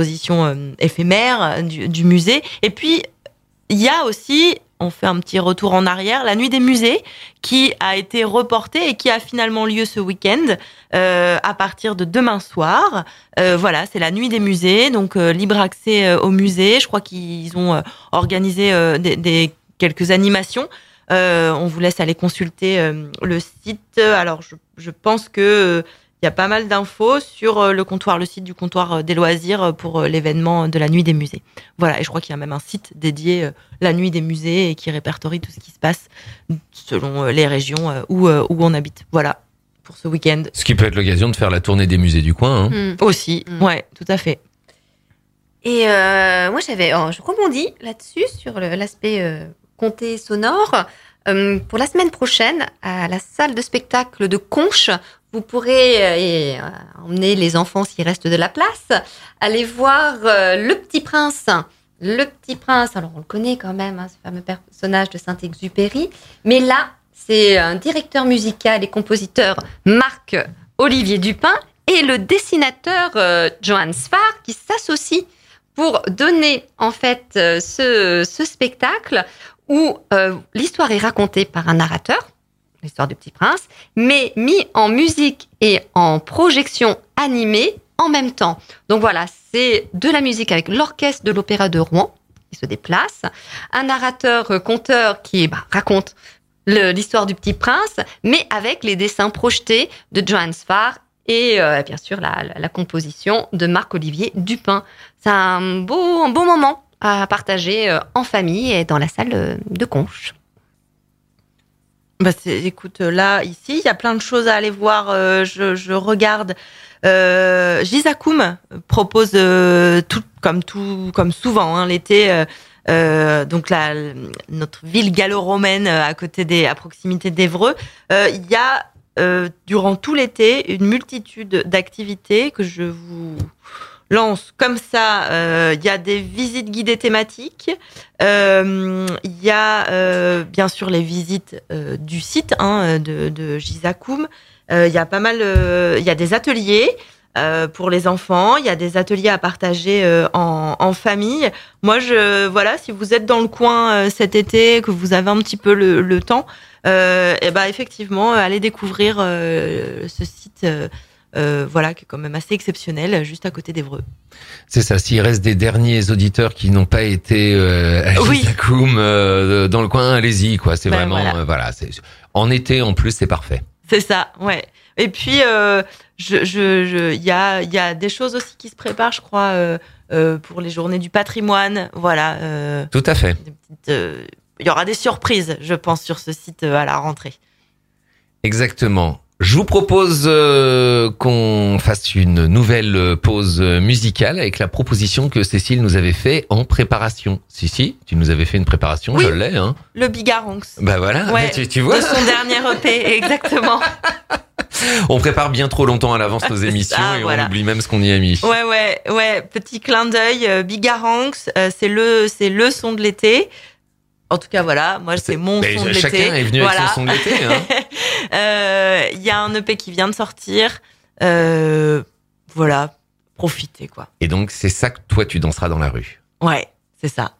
éphémères du musée. Et puis, il y a aussi, on fait un petit retour en arrière, la Nuit des musées qui a été reportée et qui a finalement lieu ce week-end à partir de demain soir. Voilà, c'est la Nuit des musées, donc libre accès au musée. Je crois qu'ils ont organisé quelques animations. On vous laisse aller consulter le site. Alors, je pense que il y a pas mal d'infos sur le site du comptoir des loisirs pour l'événement de la Nuit des musées. Voilà, et je crois qu'il y a même un site dédié la Nuit des musées et qui répertorie tout ce qui se passe selon les régions où on habite. Voilà, pour ce week-end. Ce qui peut être l'occasion de faire la tournée des musées du coin. Hein. Aussi, ouais, tout à fait. Et moi, je rebondis là-dessus sur l'aspect comté sonore. Pour la semaine prochaine, à la salle de spectacle de Conches, vous pourrez emmener les enfants s'il reste de la place, aller voir Le Petit Prince. Le Petit Prince, alors on le connaît quand même, hein, ce fameux personnage de Saint-Exupéry, mais là, c'est un directeur musical et compositeur Marc-Olivier Dupin et le dessinateur Johan Sfar qui s'associent pour donner en fait ce spectacle où l'histoire est racontée par un narrateur, l'histoire du Petit Prince, mais mis en musique et en projection animée en même temps. Donc voilà, c'est de la musique avec l'orchestre de l'Opéra de Rouen qui se déplace, un narrateur conteur qui raconte l'histoire du Petit Prince, mais avec les dessins projetés de Johan Sfar et bien sûr la composition de Marc-Olivier Dupin. C'est un beau moment à partager en famille et dans la salle de Conches. Écoute, là, ici, il y a plein de choses à aller voir. Je regarde. Gizakoum propose comme souvent l'été. Donc notre ville gallo-romaine à proximité d'Évreux. Il y a durant tout l'été une multitude d'activités que je vous lance comme ça. Il y a des visites guidées thématiques. Il y a bien sûr les visites du site de Gizakoum. Il y a pas mal. Il y a des ateliers pour les enfants. Il y a des ateliers à partager en famille. Moi, si vous êtes dans le coin cet été, que vous avez un petit peu le temps, effectivement, allez découvrir ce site. Qui est quand même assez exceptionnel, juste à côté d'Évreux. C'est ça, s'il reste des derniers auditeurs qui n'ont pas été à Gizakoum dans le coin, allez-y, quoi. C'est vraiment, en été, en plus, c'est parfait. C'est ça, ouais. Et puis, il y a des choses aussi qui se préparent, je crois, pour les journées du patrimoine, voilà. Tout à fait. Il y aura des surprises, je pense, sur ce site à la rentrée. Exactement. Je vous propose qu'on fasse une nouvelle pause musicale avec la proposition que Cécile nous avait fait en préparation. Si, tu nous avais fait une préparation, oui, je l'ai. Le Bigaronx. Bah voilà, ouais, tu vois. De son dernier EP, exactement. On prépare bien trop longtemps à l'avance nos émissions et on oublie même ce qu'on y a mis. Ouais. Petit clin d'œil, Bigaronx, c'est le son de l'été. En tout cas, voilà, moi, c'est mon son de l'été. Chacun est venu avec son son de l'été. Il y a un EP qui vient de sortir. Profitez, quoi. Et donc, c'est ça que toi, tu danseras dans la rue. Ouais, c'est ça.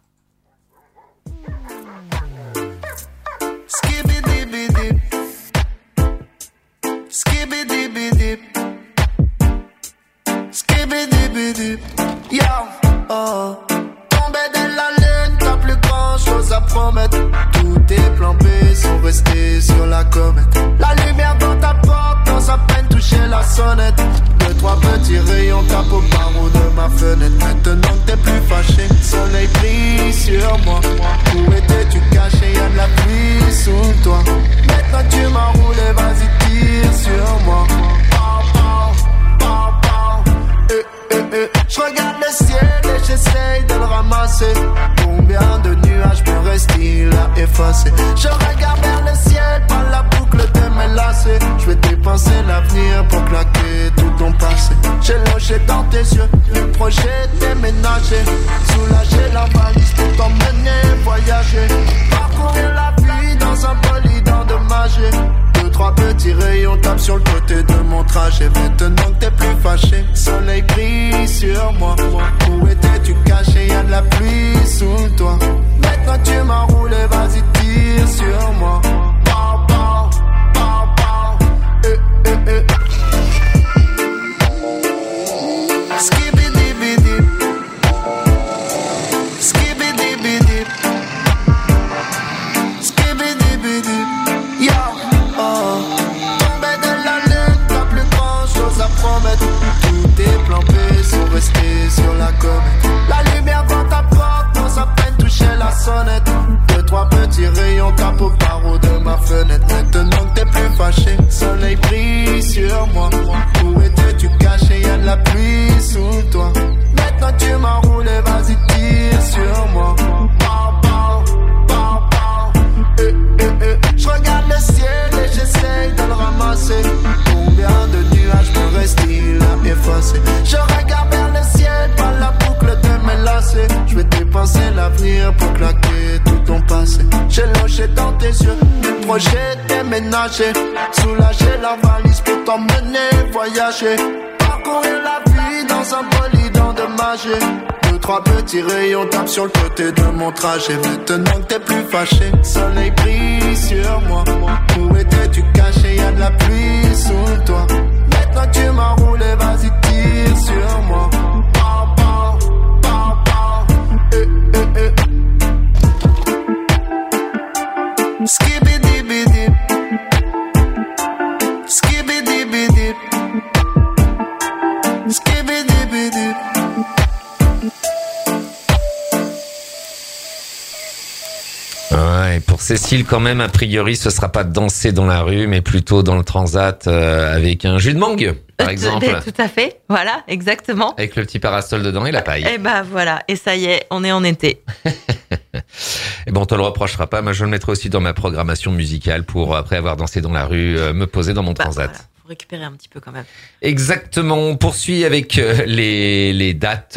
Promettre. Tous tes plans B sont restés sur la comète. La lumière dans ta porte, dans sa peine toucher la sonnette. 2-3 petits rayons tapent au barreau de ma fenêtre. Maintenant que t'es plus fâché, soleil brille sur moi. Où étais-tu caché, y'a de la pluie sous toi. Maintenant tu m'as roulé, vas-y tire sur moi. Je regarde le ciel et j'essaye de le ramasser. Combien de nuages me restent-ils à effacer? Je regarde vers le ciel par la boucle de mes lacets. Je vais dépenser l'avenir pour claquer tout ton passé. J'ai logé dans tes yeux le projet déménager. Soulager la valise pour t'emmener voyager. Parcourir la vie dans un bolide endommagé. 2-3 petits rayons tapent sur le côté de mon trajet. Maintenant que t'es plus fâché, soleil brille sur moi. Où étais-tu caché, y'a de la pluie sous toi. Maintenant tu m'as roulé, vas-y tire sur moi. Skibidi-bidi, skibidi-bidi, skibidi-bidi, yo. Tombé de la lune, t'as plus grand chose à promettre. Tous tes plans B sont restés sur la comète. La lumière dans ta porte, dans sa peine toucher la sonnette. 2-3 petits rayons tapent au barreau de ma fenêtre. Maintenant que t'es plus fâché, soleil brille sur moi. Où étais-tu caché, y'a de la pluie sous toi. Maintenant tu m'as roulé, vas-y tire sur moi. Je regarde le ciel et j'essaye de le ramasser. Combien de nuages me restent-ils à effacer? Je regarde vers le ciel par la boucle de mes lacets. Je vais dépenser l'avenir pour claquer tout ton passé. J'ai logé dans tes yeux, le projet déménager, soulager la valise pour t'emmener voyager, parcourir la vie dans un bolide endommagé. 2-3 petits rayons tapent sur le côté de mon trajet. Maintenant que t'es plus fâché, soleil brille sur moi. Où étais-tu caché? Y'a de la pluie sous le toit. Maintenant que tu m'as roulé, vas-y tire sur moi. Skibidi-bidi, skibidi-bidi, skibidi-bidi. Ouais, pour Cécile quand même, a priori, ce sera pas danser dans la rue, mais plutôt dans le transat avec un jus de mangue, par exemple. Tout à fait, voilà, exactement. Avec le petit parasol dedans et la paille. Et bah voilà, et ça y est, on est en été. Et bon, on te le reprochera pas. Moi, je le mettrai aussi dans ma programmation musicale pour, après avoir dansé dans la rue, me poser dans mon transat. Voilà, faut récupérer un petit peu quand même. Exactement. On poursuit avec les dates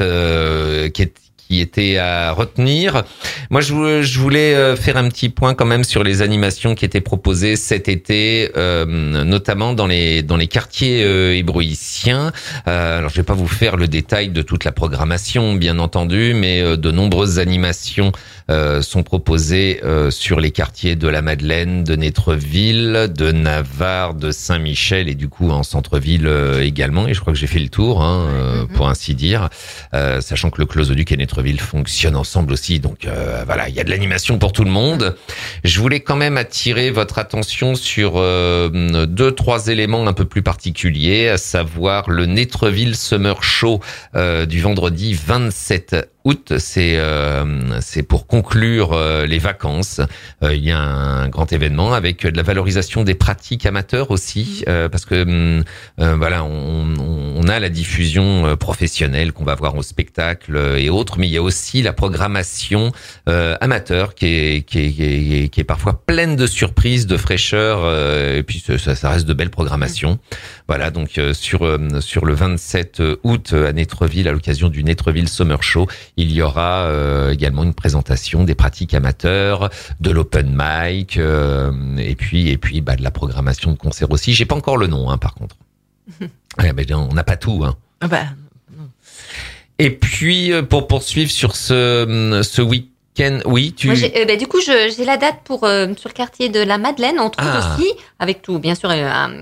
qui étaient à retenir. Moi, je voulais faire un petit point quand même sur les animations qui étaient proposées cet été, notamment dans les quartiers hébroïciens. Alors, je vais pas vous faire le détail de toute la programmation, bien entendu, mais de nombreuses animations sont proposées sur les quartiers de la Madeleine, de Nétreville, de Navarre, de Saint-Michel et du coup en centre-ville également. Et je crois que j'ai fait le tour, pour ainsi dire, sachant que le Closeduc et Nétreville fonctionnent ensemble aussi. Donc voilà, il y a de l'animation pour tout le monde. Je voulais quand même attirer votre attention sur 2-3 éléments un peu plus particuliers, à savoir le Nétreville Summer Show du vendredi 27 août. C'est pour conclure les vacances. Il y a un grand événement avec de la valorisation des pratiques amateurs aussi, parce que voilà, on a la diffusion professionnelle qu'on va voir au spectacle et autres, mais il y a aussi la programmation amateur qui est parfois pleine de surprises, de fraîcheur, et puis ça reste de belles programmations. Voilà, donc sur le 27 août à Nétreville, à l'occasion du Nétreville Summer Show, il y aura également une présentation des pratiques amateurs, de l'open mic, et puis de la programmation de concert aussi. J'ai pas encore le nom, par contre. Ouais, mais on n'a pas tout. Non. Et puis pour poursuivre sur ce week-end, oui, tu. Moi, du coup, j'ai la date pour sur le quartier de la Madeleine, entre autres aussi, avec tout, bien sûr.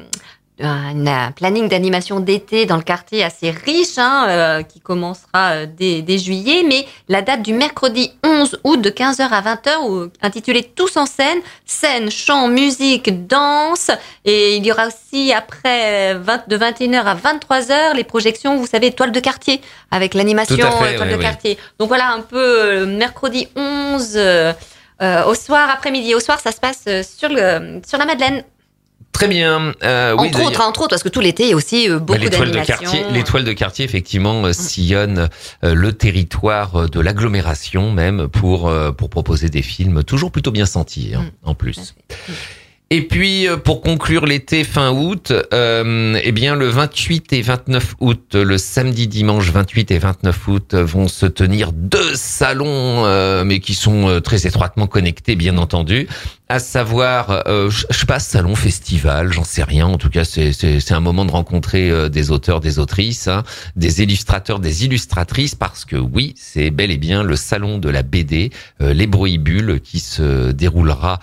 Un planning d'animation d'été dans le quartier assez riche, qui commencera dès juillet, mais la date du mercredi 11 août de 15h à 20h, intitulée Tous en scène, chant, musique, danse, et il y aura aussi après de 21h à 23h les projections, vous savez, toile de quartier, avec l'animation toile de quartier. Donc voilà un peu mercrredi 11 au soir, après-midi. Au soir, ça se passe sur la Madeleine. Très bien. Entre autres, parce que tout l'été, il y a aussi beaucoup d'animations. Les toiles de quartier, effectivement, sillonnent le territoire de l'agglomération même pour proposer des films toujours plutôt bien sentis, en plus. Et puis, pour conclure l'été fin août, le 28 et 29 août, le samedi, dimanche 28 et 29 août, vont se tenir 2 salons, mais qui sont très étroitement connectés, bien entendu. À savoir, je sais pas, salon, festival, j'en sais rien. En tout cas, c'est un moment de rencontrer des auteurs, des autrices, des illustrateurs, des illustratrices, parce que oui, c'est bel et bien le salon de la BD, les Broïbules, qui se déroulera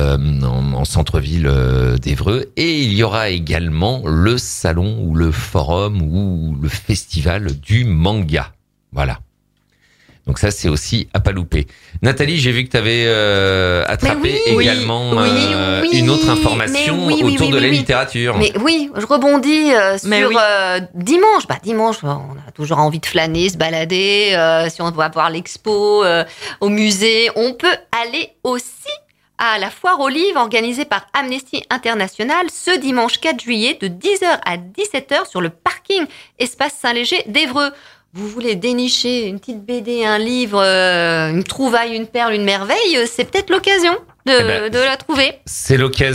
en centre-ville d'Évreux. Et il y aura également le salon ou le forum ou le festival du manga. Voilà. Donc ça, c'est aussi à pas louper. Nathalie, j'ai vu que tu avais attrapé également une autre information autour de la littérature. Mais oui, je rebondis sur dimanche. Dimanche, on a toujours envie de flâner, se balader. Si on va voir l'expo au musée, on peut aller aussi à la foire aux livres organisée par Amnesty International ce dimanche 4 juillet de 10h à 17h sur le parking Espace Saint-Léger d'Évreux. Vous voulez dénicher une petite BD, un livre, une trouvaille, une perle, une merveille, c'est peut-être l'occasion de la trouver. C'est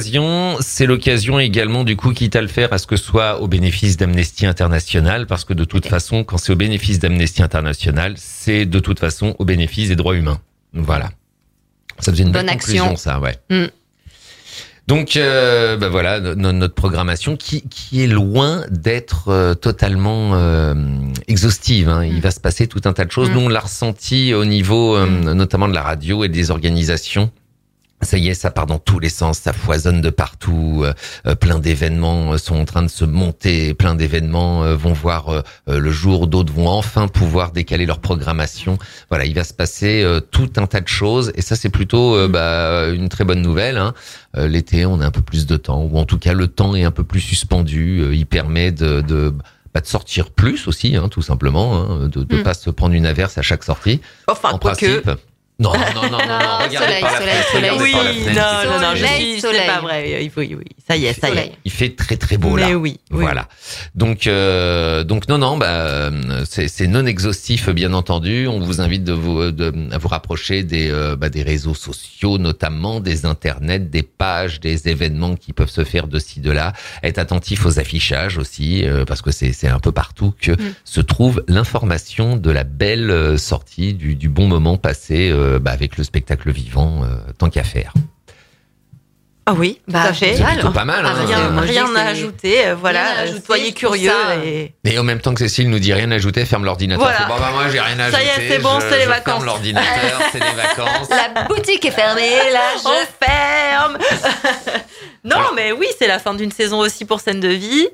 l'occasion également, du coup, quitte à le faire, à ce que ce soit au bénéfice d'Amnesty International, parce que de toute façon, quand c'est au bénéfice d'Amnesty International, c'est de toute façon au bénéfice des droits humains. Voilà. Ça faisait une bonne belle action. conclusion, ça, ouais. Mm. Donc voilà notre programmation qui est loin d'être totalement exhaustive. Hein. Il va se passer tout un tas de choses. Nous on l'a ressenti au niveau notamment de la radio et des organisations. Ça y est, ça part dans tous les sens, ça foisonne de partout. Plein d'événements sont en train de se monter, plein d'événements vont voir le jour, d'autres vont enfin pouvoir décaler leur programmation. Voilà, il va se passer tout un tas de choses et ça c'est plutôt une très bonne nouvelle. Hein. L'été, on a un peu plus de temps, ou en tout cas le temps est un peu plus suspendu. Il permet de sortir plus aussi, hein, tout simplement, hein, de pas se prendre une averse à chaque sortie. Enfin, en quoique. principe. Non, regardez par la fenêtre, regardez par la fenêtre. Non, c'est pas vrai. Oui, ça y est. Il fait très très beau là. Mais oui. Voilà. Donc non, c'est non exhaustif bien entendu. On vous invite à vous rapprocher des réseaux sociaux, notamment des internets, des pages, des événements qui peuvent se faire de ci de là. Être attentif aux affichages aussi, parce que c'est un peu partout que se trouve l'information de la belle sortie, du bon moment passé. Avec le spectacle vivant, tant qu'à faire. Ah oui, tout à fait. C'est plutôt pas mal. Rien à ajouter. Voilà, soyez curieux. Et en même temps que Cécile nous dit rien à ajouter, ferme l'ordinateur. Voilà. Moi j'ai rien à ajouter. Ça y est, c'est bon, c'est les vacances. Ferme l'ordinateur, c'est les vacances. La boutique est fermée, là je ferme. Non, mais oui, c'est la fin d'une saison aussi pour Scène de Vie.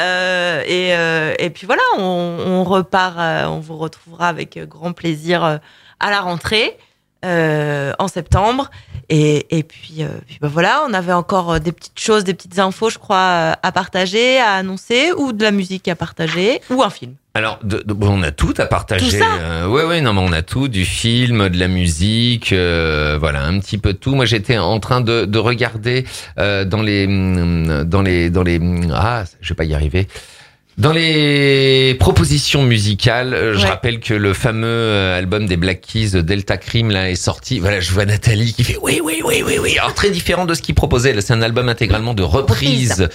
Et puis voilà, on repart, on vous retrouvera avec grand plaisir à la rentrée en septembre et puis voilà, on avait encore des petites choses, des petites infos, je crois, à partager, à annoncer, ou de la musique à partager, ou un film. Alors, on a tout à partager. Tout ça ouais, non, mais on a tout, du film, de la musique, voilà, un petit peu de tout. Moi, j'étais en train de regarder dans les, je vais pas y arriver. Dans les propositions musicales, je rappelle que le fameux album des Black Keys, Delta Cream, là, est sorti. Voilà, je vois Nathalie qui fait oui. Alors, très différent de ce qu'il proposait. Là, c'est un album intégralement de reprises,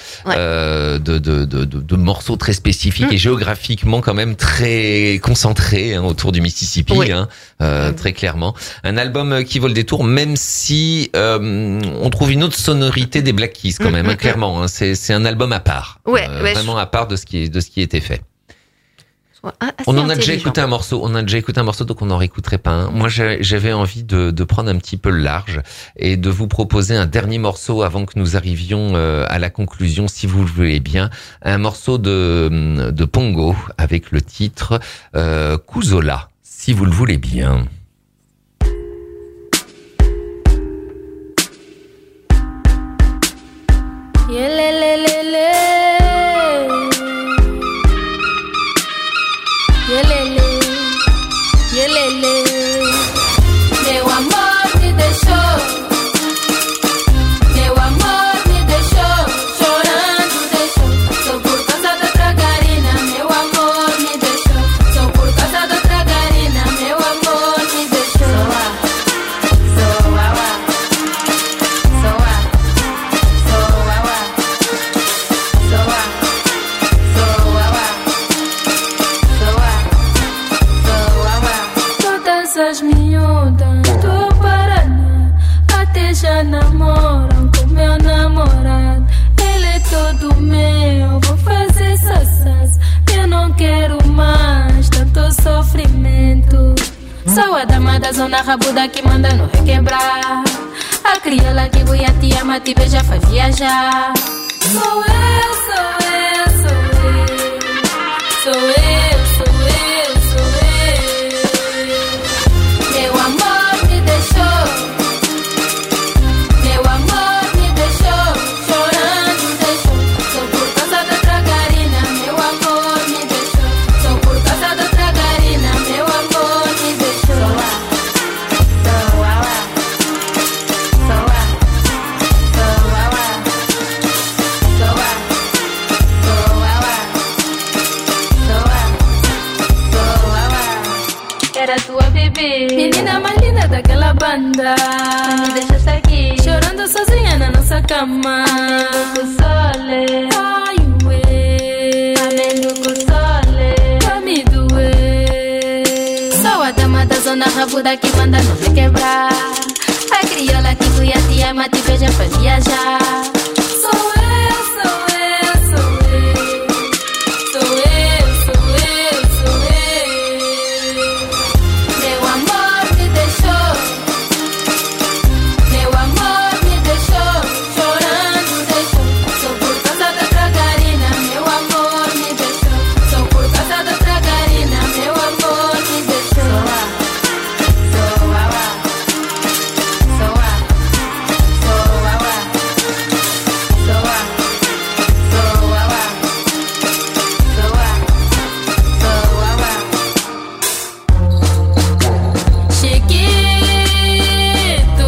de morceaux très spécifiques et géographiquement quand même très concentrés, hein, autour du Mississippi, très clairement. Un album qui vaut le détour, même si on trouve une autre sonorité des Black Keys quand même, hein, clairement. Hein, c'est un album à part, vraiment à part de ce qui était fait. On en a déjà écouté un morceau. Donc on n'en réécouterait pas un. Moi, j'avais envie de prendre un petit peu le large et de vous proposer un dernier morceau avant que nous arrivions à la conclusion, si vous le voulez bien. Un morceau de Pongo avec le titre Kuzola, si vous le voulez bien. Meu amor me deixou, chorando deixou. Só por causa da tragarina, meu amor me deixou. Só por causa da tragarina, meu amor me deixou. Todas as miúdas do Paraná até já namoram com meu namorado. Ele é todo meu, vou fazer sassas. Eu não quero mais tanto sofrimento. Sou a dama da zona rabuda que manda no requebrar. A crioula que voia te ama, te beija, faz viajar. Sou eu. Meu amor me deixou, chorando deixou. Só por causa da tragarina, meu amor me deixou. Só por causa da tragarina, meu amor me deixou. Era tua bebê, menina mais linda daquela banda. Me deixaste aqui, chorando sozinha na nossa cama. Amendo sole, ai ué. Amendo sole, pra me doer. Sou a dama da zona rabuda que manda não se quebrar. A crioula que fui a tia, mas te beija pra viajar. Sou eu, sou eu, sou eu. Sou eu, sou eu, sou eu. Meu amor me deixou. Meu amor me deixou. Chorando deixou. Sou por causa da tragarina. Meu amor me deixou. Sou por causa da tragarina. Meu amor me deixou. Sou a wa. Sou a. Sou a wa. Sou a. Sou a wa. Sou a. Sou a wa. Chiquito,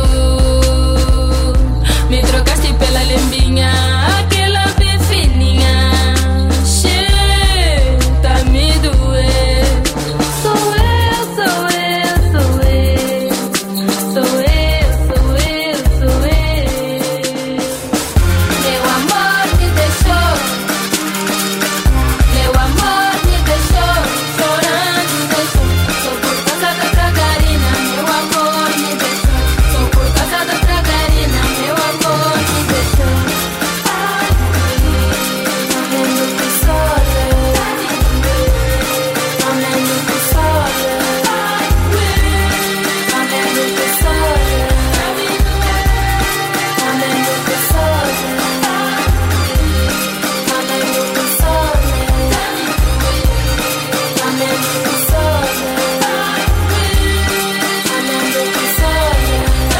me trocaste pela lembinha, aquela bem fininha. Tá me doer. Sou eu, sou eu, sou eu. Sou eu, sou eu, sou eu. Meu amor me deixou. Meu amor me deixou. Chorando deixou. Sou por causa da tragarina. Meu amor me deixou. Sou por causa da tragarina. Meu amor me deixou. Amendo que sole. Amendo que sole. Amendo que sole. Amendo que sole. Amendo que sole. Amendo que sole. Amendo que sole.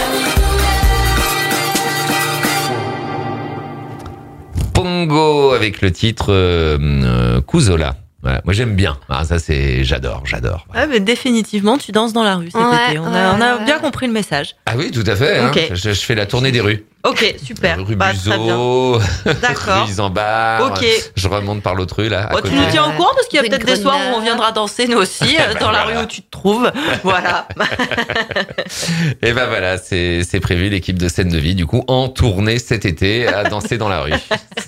Pongo avec le titre Kuzola. Voilà, moi j'aime bien. Ah, ça c'est j'adore. Ouais, mais définitivement, tu danses dans la rue cet été. On a bien compris le message. Ah oui, tout à fait. Ok. Hein. Je fais la tournée des rues. Ok, super. Rue Bah, très bien. Buzeau, D'accord. rue Isambard. Ok. Je remonte par l'autre rue là. À Oh, côté. tu nous tiens au courant parce qu'il y a Rue de peut-être des soirs où Grenade. on viendra danser nous aussi dans la rue où tu te trouves. Voilà. Et ben voilà, c'est prévu, l'équipe de Scène de Vie, du coup, en tournée cet été à danser dans la rue.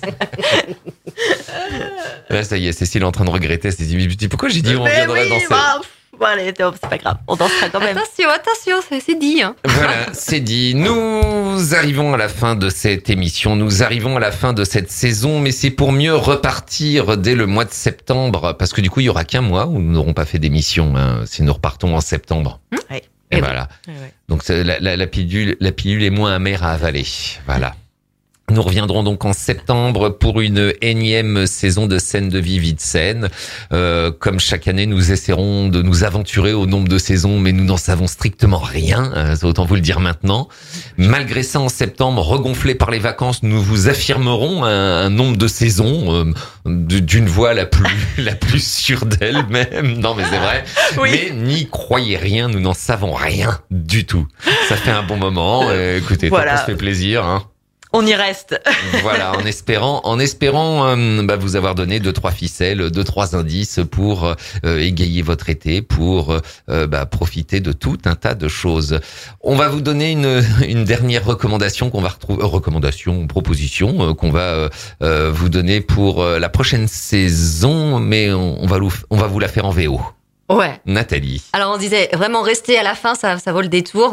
Là, ça y est, Cécile est en train de regretter. Elle s'est dit, pourquoi j'ai dit on Mais viendrait oui, danser bah, bon, allez, c'est pas grave. On dansera quand même. Attention, c'est dit. Hein. Voilà, c'est dit. Nous arrivons à la fin de cette émission, nous arrivons à la fin de cette saison, mais c'est pour mieux repartir dès le mois de septembre, parce que du coup, il y aura qu'un mois où nous n'aurons pas fait d'émission, hein, si nous repartons en septembre. Ouais. Et voilà. Ouais, ouais. Donc c'est la pilule est moins amère à avaler. Voilà. Nous reviendrons donc en septembre pour une énième saison de Scène de Vie, Vie de scène. Comme chaque année, nous essaierons de nous aventurer au nombre de saisons, mais nous n'en savons strictement rien. Autant vous le dire maintenant. Malgré ça, en septembre, regonflés par les vacances, nous vous affirmerons un nombre de saisons d'une voix la plus sûre d'elle-même. Non, mais c'est vrai. Oui. Mais n'y croyez rien, nous n'en savons rien du tout. Ça fait un bon moment. Écoutez, Voilà. ça se fait plaisir, hein. On y reste. Voilà, en espérant vous avoir donné 2-3 ficelles, 2-3 indices pour égayer votre été, pour profiter de tout un tas de choses. On va vous donner une dernière recommandation qu'on va retrouver, proposition qu'on va vous donner pour la prochaine saison, mais on va vous la faire en VO. Ouais. Nathalie. Alors on disait vraiment rester à la fin, ça vaut le détour.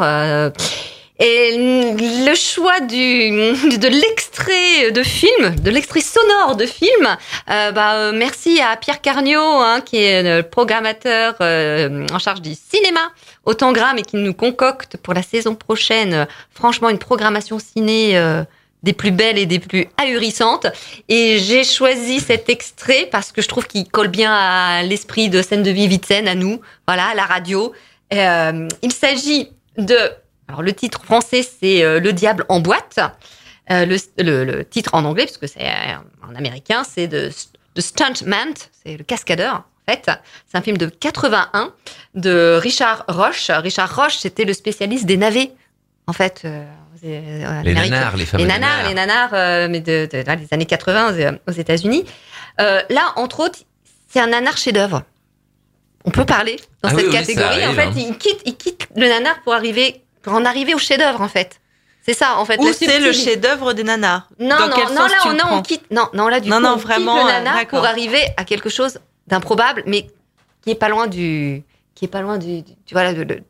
Et le choix de l'extrait de film, de l'extrait sonore de film, merci à Pierre Carniot, hein, qui est le programmateur en charge du cinéma au Tangram et qui nous concocte pour la saison prochaine, franchement, une programmation ciné des plus belles et des plus ahurissantes. Et j'ai choisi cet extrait parce que je trouve qu'il colle bien à l'esprit de Scène de Vie, Vie de scène, à nous, voilà, à la radio. Il s'agit de... Alors, le titre français, c'est Le diable en boîte. Le titre en anglais, parce que c'est en américain, c'est The Stuntman, c'est le cascadeur, en fait. C'est un film de 81 de Richard Roche. Richard Roche, c'était le spécialiste des navets, en fait. Les nanars, les fameux Les nanars, mais des années 80 aux États-Unis. Là, entre autres, c'est un nanar chef-d'œuvre. On peut parler dans cette catégorie. Arrive, en fait, hein. il quitte le nanar pour en arriver au chef-d'œuvre, en fait. C'est ça, en fait. Ou c'est le chef-d'œuvre des nanars. Non, Dans quel sens tu le prends on quitte. Non, là, du coup, on vraiment, quitte le nanar d'accord. pour arriver à quelque chose d'improbable, mais qui est pas loin du voilà,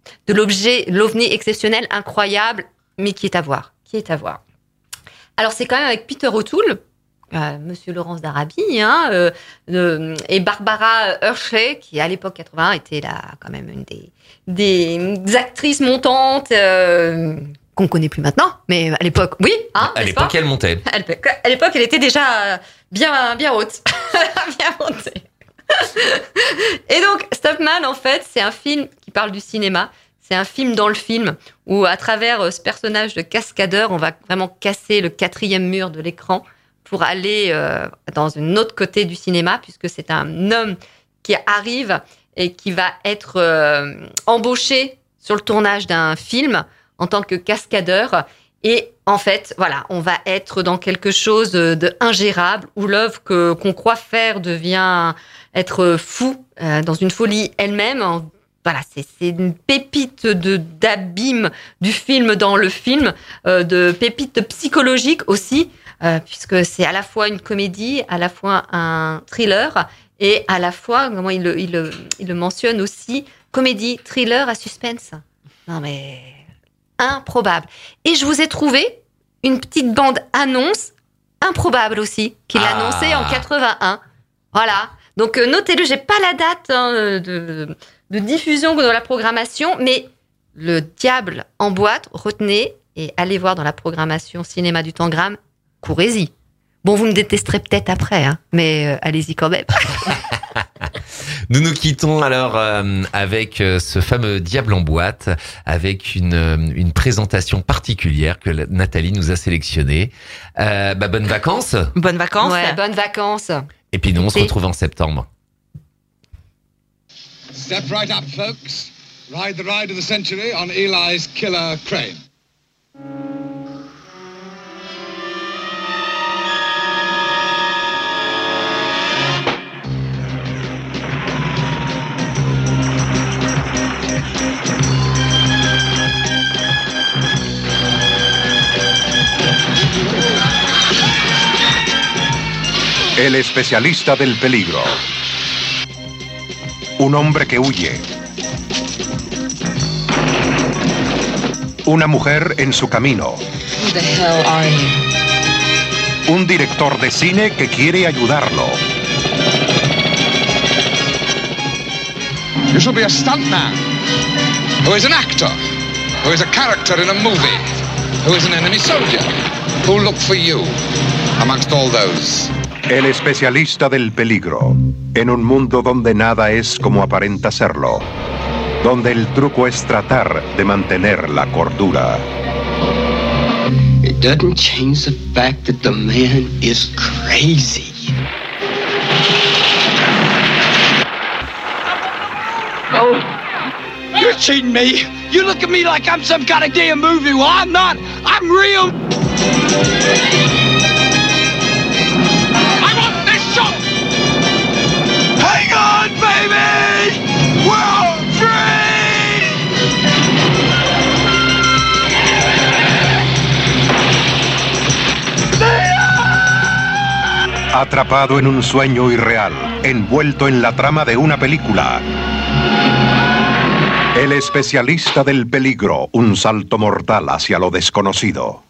l'objet, l'ovni exceptionnel, incroyable, mais qui est à voir. Alors, c'est quand même avec Peter O'Toole, Monsieur Laurence d'Arabie, et Barbara Hershey, qui à l'époque 81 était là quand même une des actrices montantes qu'on connaît plus maintenant, mais à l'époque, oui. À l'époque, elle montait. À l'époque, elle était déjà bien haute, bien montée. Et donc, Stop Man, en fait, c'est un film qui parle du cinéma. C'est un film dans le film où, à travers ce personnage de cascadeur, on va vraiment casser le 4e mur de l'écran pour aller dans un autre côté du cinéma, puisque c'est un homme qui arrive et qui va être embauché sur le tournage d'un film en tant que cascadeur. Et en fait, voilà, on va être dans quelque chose de ingérable, où l'œuvre qu'on croit faire devient être fou, dans une folie elle-même. Voilà, c'est une pépite d'abîme du film dans le film, de pépite psychologique aussi, puisque c'est à la fois une comédie, à la fois un thriller, et à la fois, comment il le mentionne aussi, comédie, thriller à suspense. Non mais, improbable. Et je vous ai trouvé une petite bande-annonce improbable aussi, qu'il a annoncée en 81. Voilà. Donc notez-le, j'ai pas la date de diffusion de la programmation, mais Le Diable en boîte, retenez et allez voir dans la programmation cinéma du Tangram, courez-y. Bon, vous me détesterez peut-être après, mais allez-y quand même. Nous nous quittons alors avec ce fameux Diable en boîte, avec une présentation particulière que Nathalie nous a sélectionnée. Bonnes vacances. Bonnes vacances. Ouais, bonnes vacances. Et puis nous, on se retrouve en septembre. Step right up, folks. Ride the ride of the century on Eli's killer crane. El especialista del peligro. Un hombre que huye. Una mujer en su camino. Who the hell are you? Un director de cine que quiere ayudarlo. You should be a stuntman, who is an actor, who is a character in a movie, who is an enemy soldier, who look for you amongst all those. El especialista del peligro. En un mundo donde nada es como aparenta serlo. Donde el truco es tratar de mantener la cordura. It doesn't change the fact that the man is crazy. Oh, you're cheating me. You look at me like I'm some kind of damn movie. Well, I'm not. I'm real. Hang on, baby! We're free! Atrapado en un sueño irreal, envuelto en la trama de una película. El especialista del peligro, un salto mortal hacia lo desconocido.